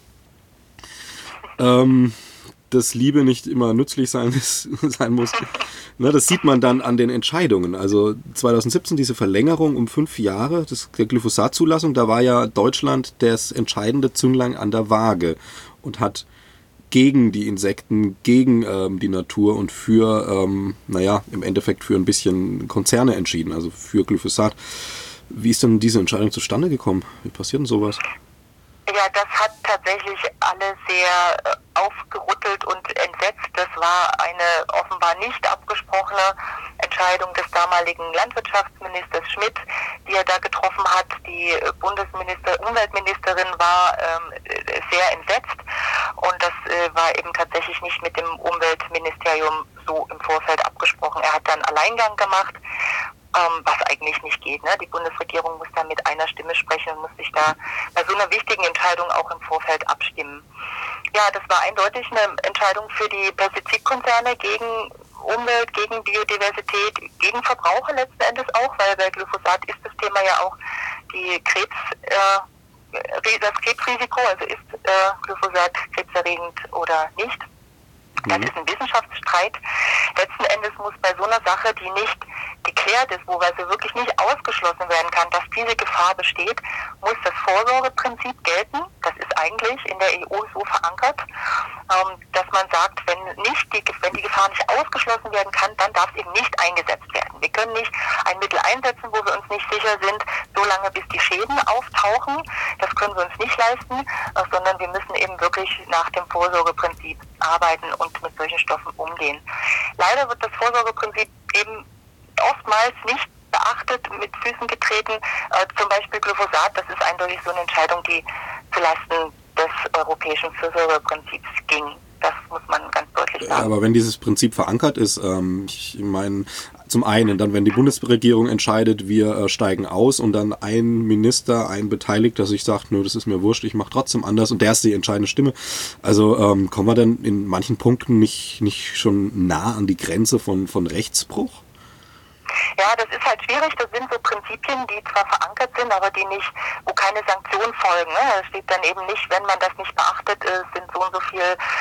Ähm, dass Liebe nicht immer nützlich sein, sein muss. Ne, das sieht man dann an den Entscheidungen. Also zwanzig siebzehn diese Verlängerung um fünf Jahre das, der Glyphosat-Zulassung, da war ja Deutschland das entscheidende Zünglein an der Waage und hat gegen die Insekten, gegen ähm, die Natur und für, ähm, naja, im Endeffekt für ein bisschen Konzerne entschieden, also für Glyphosat. Wie ist denn diese Entscheidung zustande gekommen? Wie passiert denn sowas? Ja, das hat tatsächlich alle sehr äh, aufgerüttelt und entsetzt. Das war eine offenbar nicht abgesprochene Entscheidung des damaligen Landwirtschaftsministers Schmidt, die er da getroffen hat. Die Bundesminister, Umweltministerin war ähm, sehr entsetzt und das äh, war eben tatsächlich nicht mit dem Umweltministerium so im Vorfeld abgesprochen. besprochen. Er hat dann Alleingang gemacht, ähm, was eigentlich nicht geht. Ne? Die Bundesregierung muss da mit einer Stimme sprechen und muss sich da bei so einer wichtigen Entscheidung auch im Vorfeld abstimmen. Ja, das war eindeutig eine Entscheidung für die Pestizidkonzerne gegen Umwelt, gegen Biodiversität, gegen Verbraucher letzten Endes auch, weil bei Glyphosat ist das Thema ja auch die Krebs, äh, das Krebsrisiko, also ist äh, Glyphosat krebserregend oder nicht. Das ist ein Wissenschaftsstreit. Letzten Endes muss bei so einer Sache, die nicht geklärt ist, wo also wirklich nicht ausgeschlossen werden kann, dass diese Gefahr besteht, muss das Vorsorgeprinzip gelten. Das ist eigentlich in der E U so verankert, ähm, dass man sagt, wenn nicht die, wenn die Gefahr nicht ausgeschlossen werden kann, dann darf es eben nicht eingesetzt werden. Wir können nicht ein Mittel einsetzen, wo wir uns nicht sicher sind, so lange bis die Schäden auftauchen. Das können wir uns nicht leisten, äh, sondern wir müssen eben wirklich nach dem Vorsorgeprinzip arbeiten und mit solchen Stoffen umgehen. Leider wird das Vorsorgeprinzip eben oftmals nicht beachtet, mit Füßen getreten. Äh, zum Beispiel Glyphosat, das ist eindeutig so eine Entscheidung, die zulasten des europäischen Fürsorgeprinzips ging. Das muss man ganz deutlich sagen. Aber wenn dieses Prinzip verankert ist, ähm, ich meine, zum einen, dann wenn die Bundesregierung entscheidet, wir äh, steigen aus und dann ein Minister, ein Beteiligter sich sagt, nö, das ist mir wurscht, ich mache trotzdem anders und der ist die entscheidende Stimme. Also ähm, kommen wir dann in manchen Punkten nicht, nicht schon nah an die Grenze von, von Rechtsbruch? Ja, das ist halt schwierig. Das sind so Prinzipien, die zwar verankert sind, aber die nicht, wo keine Sanktionen folgen. Ne? Da steht dann eben nicht, wenn man das nicht beachtet, äh, sind so und so viel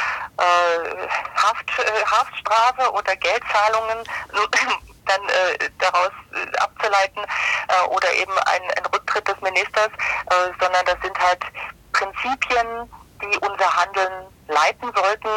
äh, Haft, äh, Haftstrafe oder Geldzahlungen dann äh, daraus äh, abzuleiten äh, oder eben ein, ein Rücktritt des Ministers, äh, sondern das sind halt Prinzipien, die unser Handeln leiten sollten.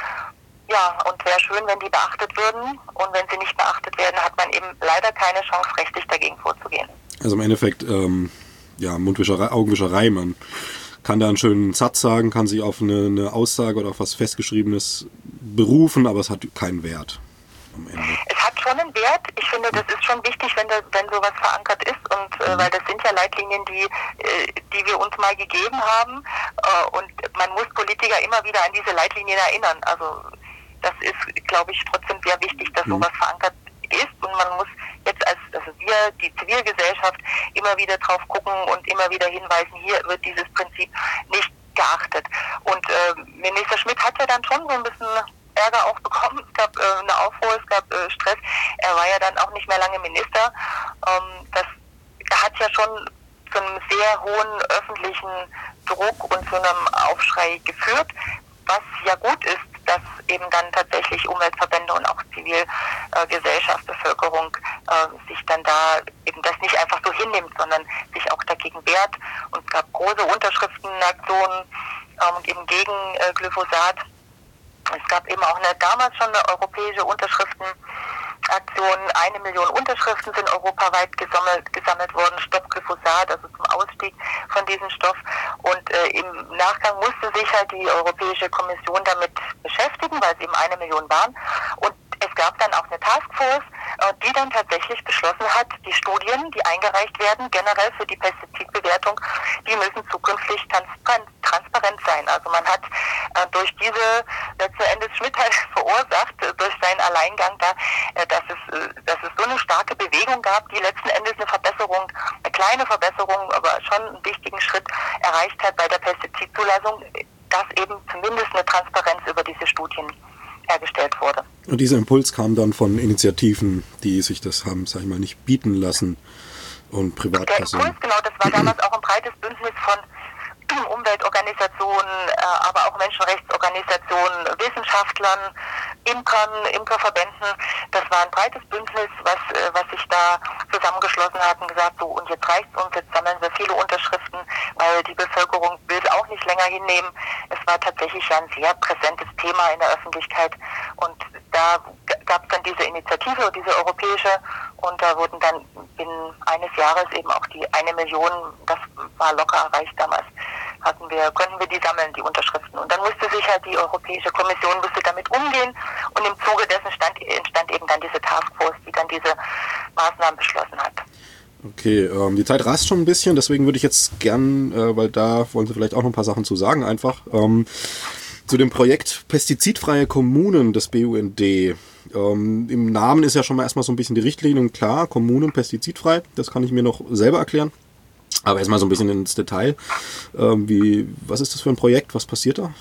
Ja, und wäre schön, wenn die beachtet würden. Und wenn sie nicht beachtet werden, hat man eben leider keine Chance, rechtlich dagegen vorzugehen. Also im Endeffekt, ähm, ja, Mundwischerei, Augenwischerei. Man kann da einen schönen Satz sagen, kann sich auf eine, eine Aussage oder auf was Festgeschriebenes berufen, aber es hat keinen Wert am Ende. Es hat schon einen Wert. Ich finde, das ist schon wichtig, wenn, das, wenn sowas verankert ist. Und äh, weil das sind ja Leitlinien, die, äh, die wir uns mal gegeben haben. Äh, und man muss Politiker immer wieder an diese Leitlinien erinnern. Also das ist, glaube ich, trotzdem sehr wichtig, dass sowas verankert ist und man muss jetzt als also wir, die Zivilgesellschaft, immer wieder drauf gucken und immer wieder hinweisen, hier wird dieses Prinzip nicht geachtet. Und äh, Minister Schmidt hat ja dann schon so ein bisschen Ärger auch bekommen, es gab äh, eine Aufruhr, es gab äh, Stress, er war ja dann auch nicht mehr lange Minister. Ähm, das hat ja schon zu einem sehr hohen öffentlichen Druck und zu einem Aufschrei geführt, was ja gut ist, dass eben dann tatsächlich Umweltverbände und auch Zivilgesellschaft, äh, Bevölkerung äh, sich dann da eben das nicht einfach so hinnimmt, sondern sich auch dagegen wehrt. Und es gab große Unterschriftenaktionen ähm, eben gegen äh, Glyphosat. Es gab eben auch eine, damals schon eine europäische Unterschriftenaktion. Eine Million Unterschriften sind europaweit gesammelt, gesammelt worden, Stopp Glyphosat, also zum Ausstieg von diesem Stoff. Und äh, im Nachgang musste sich halt die Europäische Kommission damit beschäftigen, weil es eben eine Million waren. Und es gab dann auch eine Taskforce, äh, die dann tatsächlich beschlossen hat, die Studien, die eingereicht werden, generell für die Pestizidbewertung, die müssen zukünftig transparent, transparent sein. Also man hat äh, durch diese, letzten Endes Schmidt halt verursacht, äh, durch seinen Alleingang da, äh, dass es, äh, dass es so eine starke Bewegung gab, die letzten Endes eine Verbesserung, eine kleine Verbesserung, aber schon einen wichtigen Schritt erreicht hat bei der Pestizidzulassung, dass eben zumindest eine Transparenz über diese Studien hergestellt wurde. Und dieser Impuls kam dann von Initiativen, die sich das haben, sag ich mal, nicht bieten lassen und Privatpersonen. Der Impuls, genau, das war damals auch ein breites Bündnis von Umweltorganisationen, aber auch Menschenrechtsorganisationen, Wissenschaftlern, Imkern, Imkerverbänden. Das war ein breites Bündnis, was, was sich da zusammengeschlossen hat und gesagt, so, und jetzt reicht's uns, jetzt sammeln wir viele Unterschriften, weil die Bevölkerung will es auch nicht länger hinnehmen. Es war tatsächlich ein sehr präsentes Thema in der Öffentlichkeit und da gab es dann diese Initiative, diese europäische, und da wurden dann binnen eines Jahres eben auch die eine Million, das war locker erreicht damals, hatten wir, konnten wir die sammeln, die Unterschriften. Und dann musste sich halt die Europäische Kommission musste damit umgehen und im Zuge dessen stand, entstand eben dann diese Taskforce, die dann diese Maßnahmen beschlossen hat. Okay, ähm, die Zeit rast schon ein bisschen, deswegen würde ich jetzt gern, äh, weil da wollen Sie vielleicht auch noch ein paar Sachen zu sagen, einfach ähm, zu dem Projekt Pestizidfreie Kommunen des B U N D. Ähm, Im Namen ist ja schon mal erstmal so ein bisschen die Richtlinie klar, Kommunen pestizidfrei, das kann ich mir noch selber erklären. Aber erstmal so ein bisschen ins Detail. Ähm, wie, was ist das für ein Projekt? Was passiert da?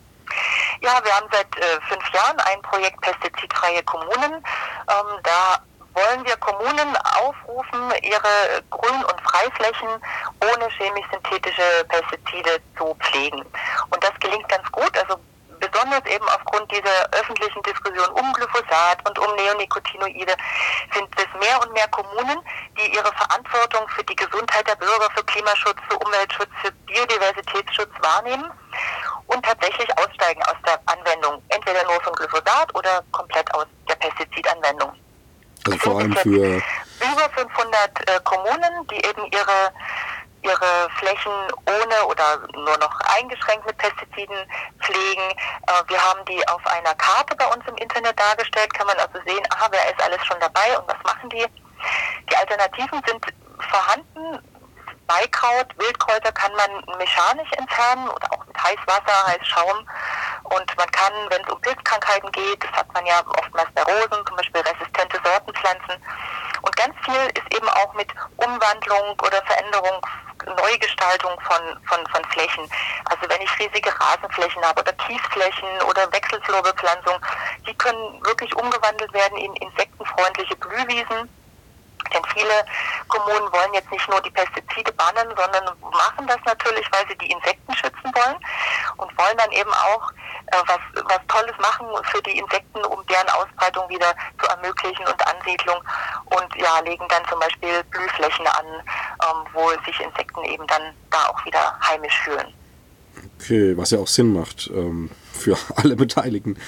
Ja, wir haben seit äh, fünf Jahren ein Projekt Pestizidfreie Kommunen. Ähm, da wollen wir Kommunen aufrufen, ihre Grün- und Freiflächen ohne chemisch-synthetische Pestizide zu pflegen. Und das gelingt ganz gut, also besonders eben aufgrund dieser öffentlichen Diskussion um Glyphosat und um Neonicotinoide sind es mehr und mehr Kommunen, die ihre Verantwortung für die Gesundheit der Bürger, für Klimaschutz, für Umweltschutz, für Biodiversitätsschutz wahrnehmen und tatsächlich aussteigen aus der Anwendung, entweder nur von Glyphosat oder komplett aus der Pestizidanwendung. Also vor allem für über fünfhundert äh, Kommunen, die eben ihre ihre Flächen ohne oder nur noch eingeschränkt mit Pestiziden pflegen. Äh, wir haben die auf einer Karte bei uns im Internet dargestellt, kann man also sehen, aha, wer ist alles schon dabei und was machen die. Die Alternativen sind vorhanden. Beikraut, Wildkräuter kann man mechanisch entfernen oder auch mit Heißwasser, Heißschaum. Und man kann, wenn es um Pilzkrankheiten geht, das hat man ja oftmals bei Rosen, zum Beispiel resistente Sortenpflanzen. Und ganz viel ist eben auch mit Umwandlung oder Veränderung, Neugestaltung von, von, von Flächen. Also wenn ich riesige Rasenflächen habe oder Kiesflächen oder Wechselflurbeepflanzung, die können wirklich umgewandelt werden in insektenfreundliche Blühwiesen. Denn viele Kommunen wollen jetzt nicht nur die Pestizide bannen, sondern machen das natürlich, weil sie die Insekten schützen wollen und wollen dann eben auch äh, was, was Tolles machen für die Insekten, um deren Ausbreitung wieder zu ermöglichen und Ansiedlung und ja, legen dann zum Beispiel Blühflächen an, ähm, wo sich Insekten eben dann da auch wieder heimisch fühlen. Okay, was ja auch Sinn macht ähm, für alle Beteiligten.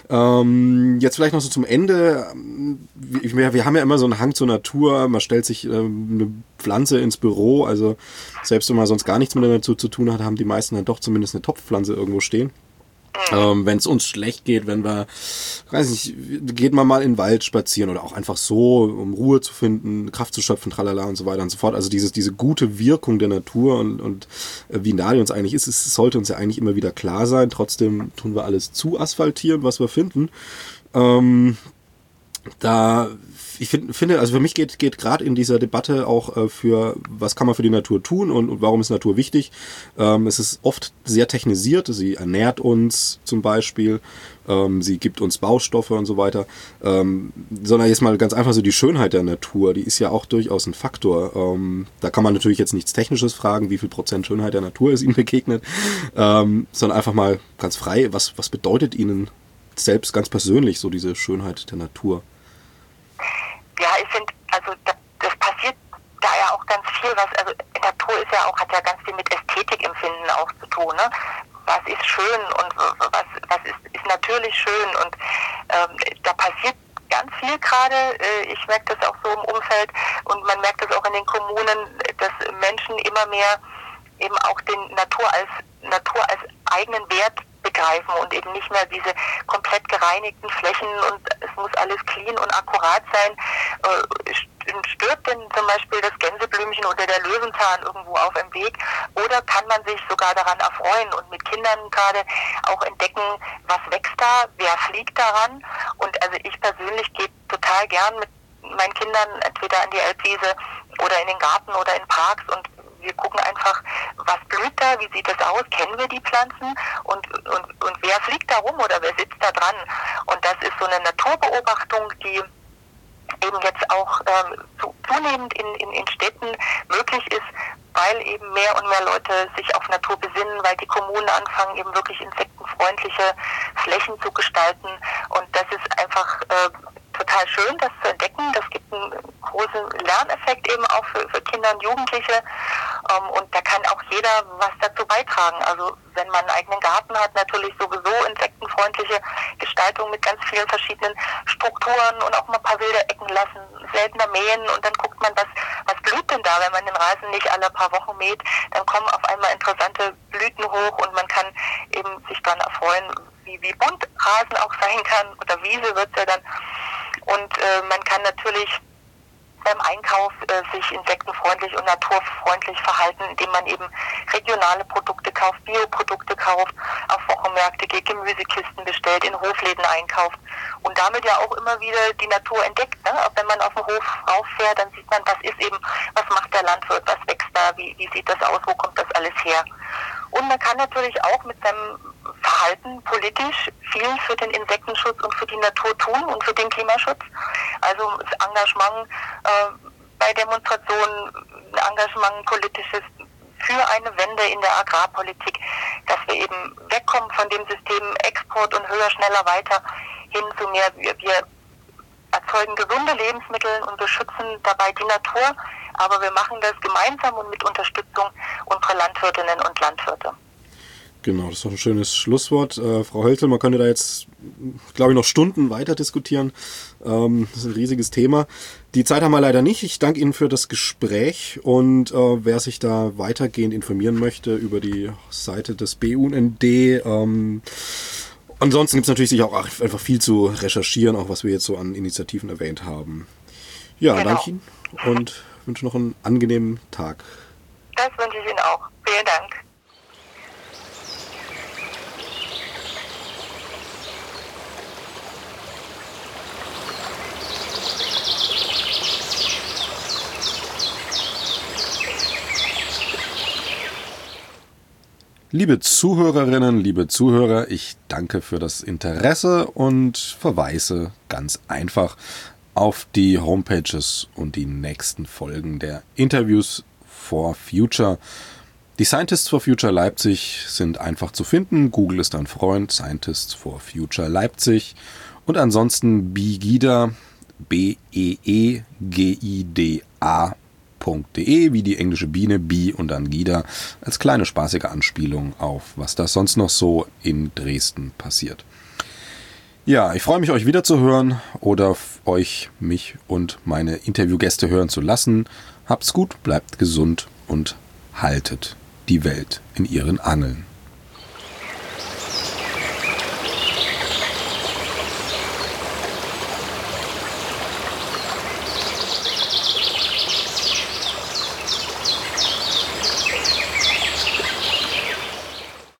Ähm, jetzt vielleicht noch so zum Ende. Wir, wir haben ja immer so einen Hang zur Natur. Man stellt sich ähm, eine Pflanze ins Büro. Also selbst wenn man sonst gar nichts mit der Natur zu tun hat, haben die meisten dann doch zumindest eine Topfpflanze irgendwo stehen. Ähm, wenn es uns schlecht geht, wenn wir, weiß nicht, geht man mal in den Wald spazieren oder auch einfach so, um Ruhe zu finden, Kraft zu schöpfen, tralala und so weiter und so fort. Also dieses, diese gute Wirkung der Natur und, und äh, wie nah die uns eigentlich ist, es sollte uns ja eigentlich immer wieder klar sein. Trotzdem tun wir alles zu asphaltieren, was wir finden. Ähm, da ich find, finde, also für mich geht geht gerade in dieser Debatte auch äh, für, was kann man für die Natur tun und, und warum ist Natur wichtig. Ähm, es ist oft sehr technisiert, sie ernährt uns zum Beispiel, ähm, sie gibt uns Baustoffe und so weiter, ähm, sondern jetzt mal ganz einfach so die Schönheit der Natur, die ist ja auch durchaus ein Faktor. Ähm, da kann man natürlich jetzt nichts Technisches fragen, wie viel Prozent Schönheit der Natur ist Ihnen begegnet, ähm, sondern einfach mal ganz frei, was, was bedeutet Ihnen selbst ganz persönlich so diese Schönheit der Natur? Ja, ich finde, also das, das passiert da ja auch ganz viel, was, also Natur ist ja auch, hat ja ganz viel mit Ästhetikempfinden auch zu tun, ne? Was ist schön und was, was ist, ist natürlich schön und ähm, da passiert ganz viel gerade, äh, ich merke das auch so im Umfeld und man merkt das auch in den Kommunen, dass Menschen immer mehr eben auch den Natur als Natur als eigenen Wert begreifen und eben nicht mehr diese komplett gereinigten Flächen und es muss alles clean und akkurat sein. Äh, stört denn zum Beispiel das Gänseblümchen oder der Löwenzahn irgendwo auf dem Weg oder kann man sich sogar daran erfreuen und mit Kindern gerade auch entdecken, was wächst da, wer fliegt daran und also ich persönlich gehe total gern mit meinen Kindern entweder an die Elbwiese oder in den Garten oder in Parks und wir gucken einfach, was blüht da, wie sieht das aus, kennen wir die Pflanzen und, und, und wer fliegt da rum oder wer sitzt da dran. Und das ist so eine Naturbeobachtung, die eben jetzt auch ähm, zu, zunehmend in, in, in Städten möglich ist, weil eben mehr und mehr Leute sich auf Natur besinnen, weil die Kommunen anfangen, eben wirklich insektenfreundliche Flächen zu gestalten. Und das ist einfach äh, total schön, das zu entdecken. Das gibt einen großen Lerneffekt eben auch für, für Kinder und Jugendliche. Ähm, und da kann auch jeder was dazu beitragen. Also wenn man einen eigenen Garten hat, natürlich sowieso insektenfreundliche Gestaltung mit ganz vielen verschiedenen Strukturen und auch mal ein paar wilde Ecken lassen, seltener mähen und dann guckt man, was, was blüht denn da, wenn man den Rasen nicht alle paar Wochen mäht, dann kommen auf einmal interessante Blüten hoch und man kann eben sich dann erfreuen, wie, wie bunt Rasen auch sein kann oder Wiese wird es ja dann. Und äh, man kann natürlich beim Einkauf äh, sich insektenfreundlich und naturfreundlich verhalten, indem man eben regionale Produkte kauft, Bioprodukte kauft, auf Wochenmärkte geht, Gemüsekisten bestellt, in Hofläden einkauft und damit ja auch immer wieder die Natur entdeckt. Ne? Wenn man auf den Hof rauffährt, dann sieht man, was ist eben, was macht der Landwirt, was wächst da, wie, wie sieht das aus, wo kommt das alles her. Und man kann natürlich auch mit seinem Verhalten politisch viel für den Insektenschutz und für die Natur tun und für den Klimaschutz. Also das Engagement äh, bei Demonstrationen, ein Engagement politisches für eine Wende in der Agrarpolitik, dass wir eben wegkommen von dem System Export und höher, schneller, weiter hin zu mehr, wir, wir erzeugen gesunde Lebensmittel und beschützen dabei die Natur, aber wir machen das gemeinsam und mit Unterstützung unserer Landwirtinnen und Landwirte. Genau, das ist doch ein schönes Schlusswort. Äh, Frau Hölzel, man könnte da jetzt, glaube ich, noch Stunden weiter diskutieren. Ähm, das ist ein riesiges Thema. Die Zeit haben wir leider nicht. Ich danke Ihnen für das Gespräch und äh, wer sich da weitergehend informieren möchte über die Seite des B U N D, ähm, ansonsten gibt es natürlich sicher auch einfach viel zu recherchieren, auch was wir jetzt so an Initiativen erwähnt haben. Ja, genau. Danke Ihnen und wünsche noch einen angenehmen Tag. Das wünsche ich Ihnen auch. Vielen Dank. Liebe Zuhörerinnen, liebe Zuhörer, ich danke für das Interesse und verweise ganz einfach auf die Homepages und die nächsten Folgen der Interviews for Future. Die Scientists for Future Leipzig sind einfach zu finden. Google ist ein Freund, Scientists for Future Leipzig. Und ansonsten Beegida, B E E G I D A .de, wie die englische Biene, Bee und dann Gida, als kleine spaßige Anspielung auf, was da sonst noch so in Dresden passiert. Ja, ich freue mich, euch wieder zu hören oder euch, mich und meine Interviewgäste hören zu lassen. Habt's gut, bleibt gesund und haltet die Welt in ihren Angeln.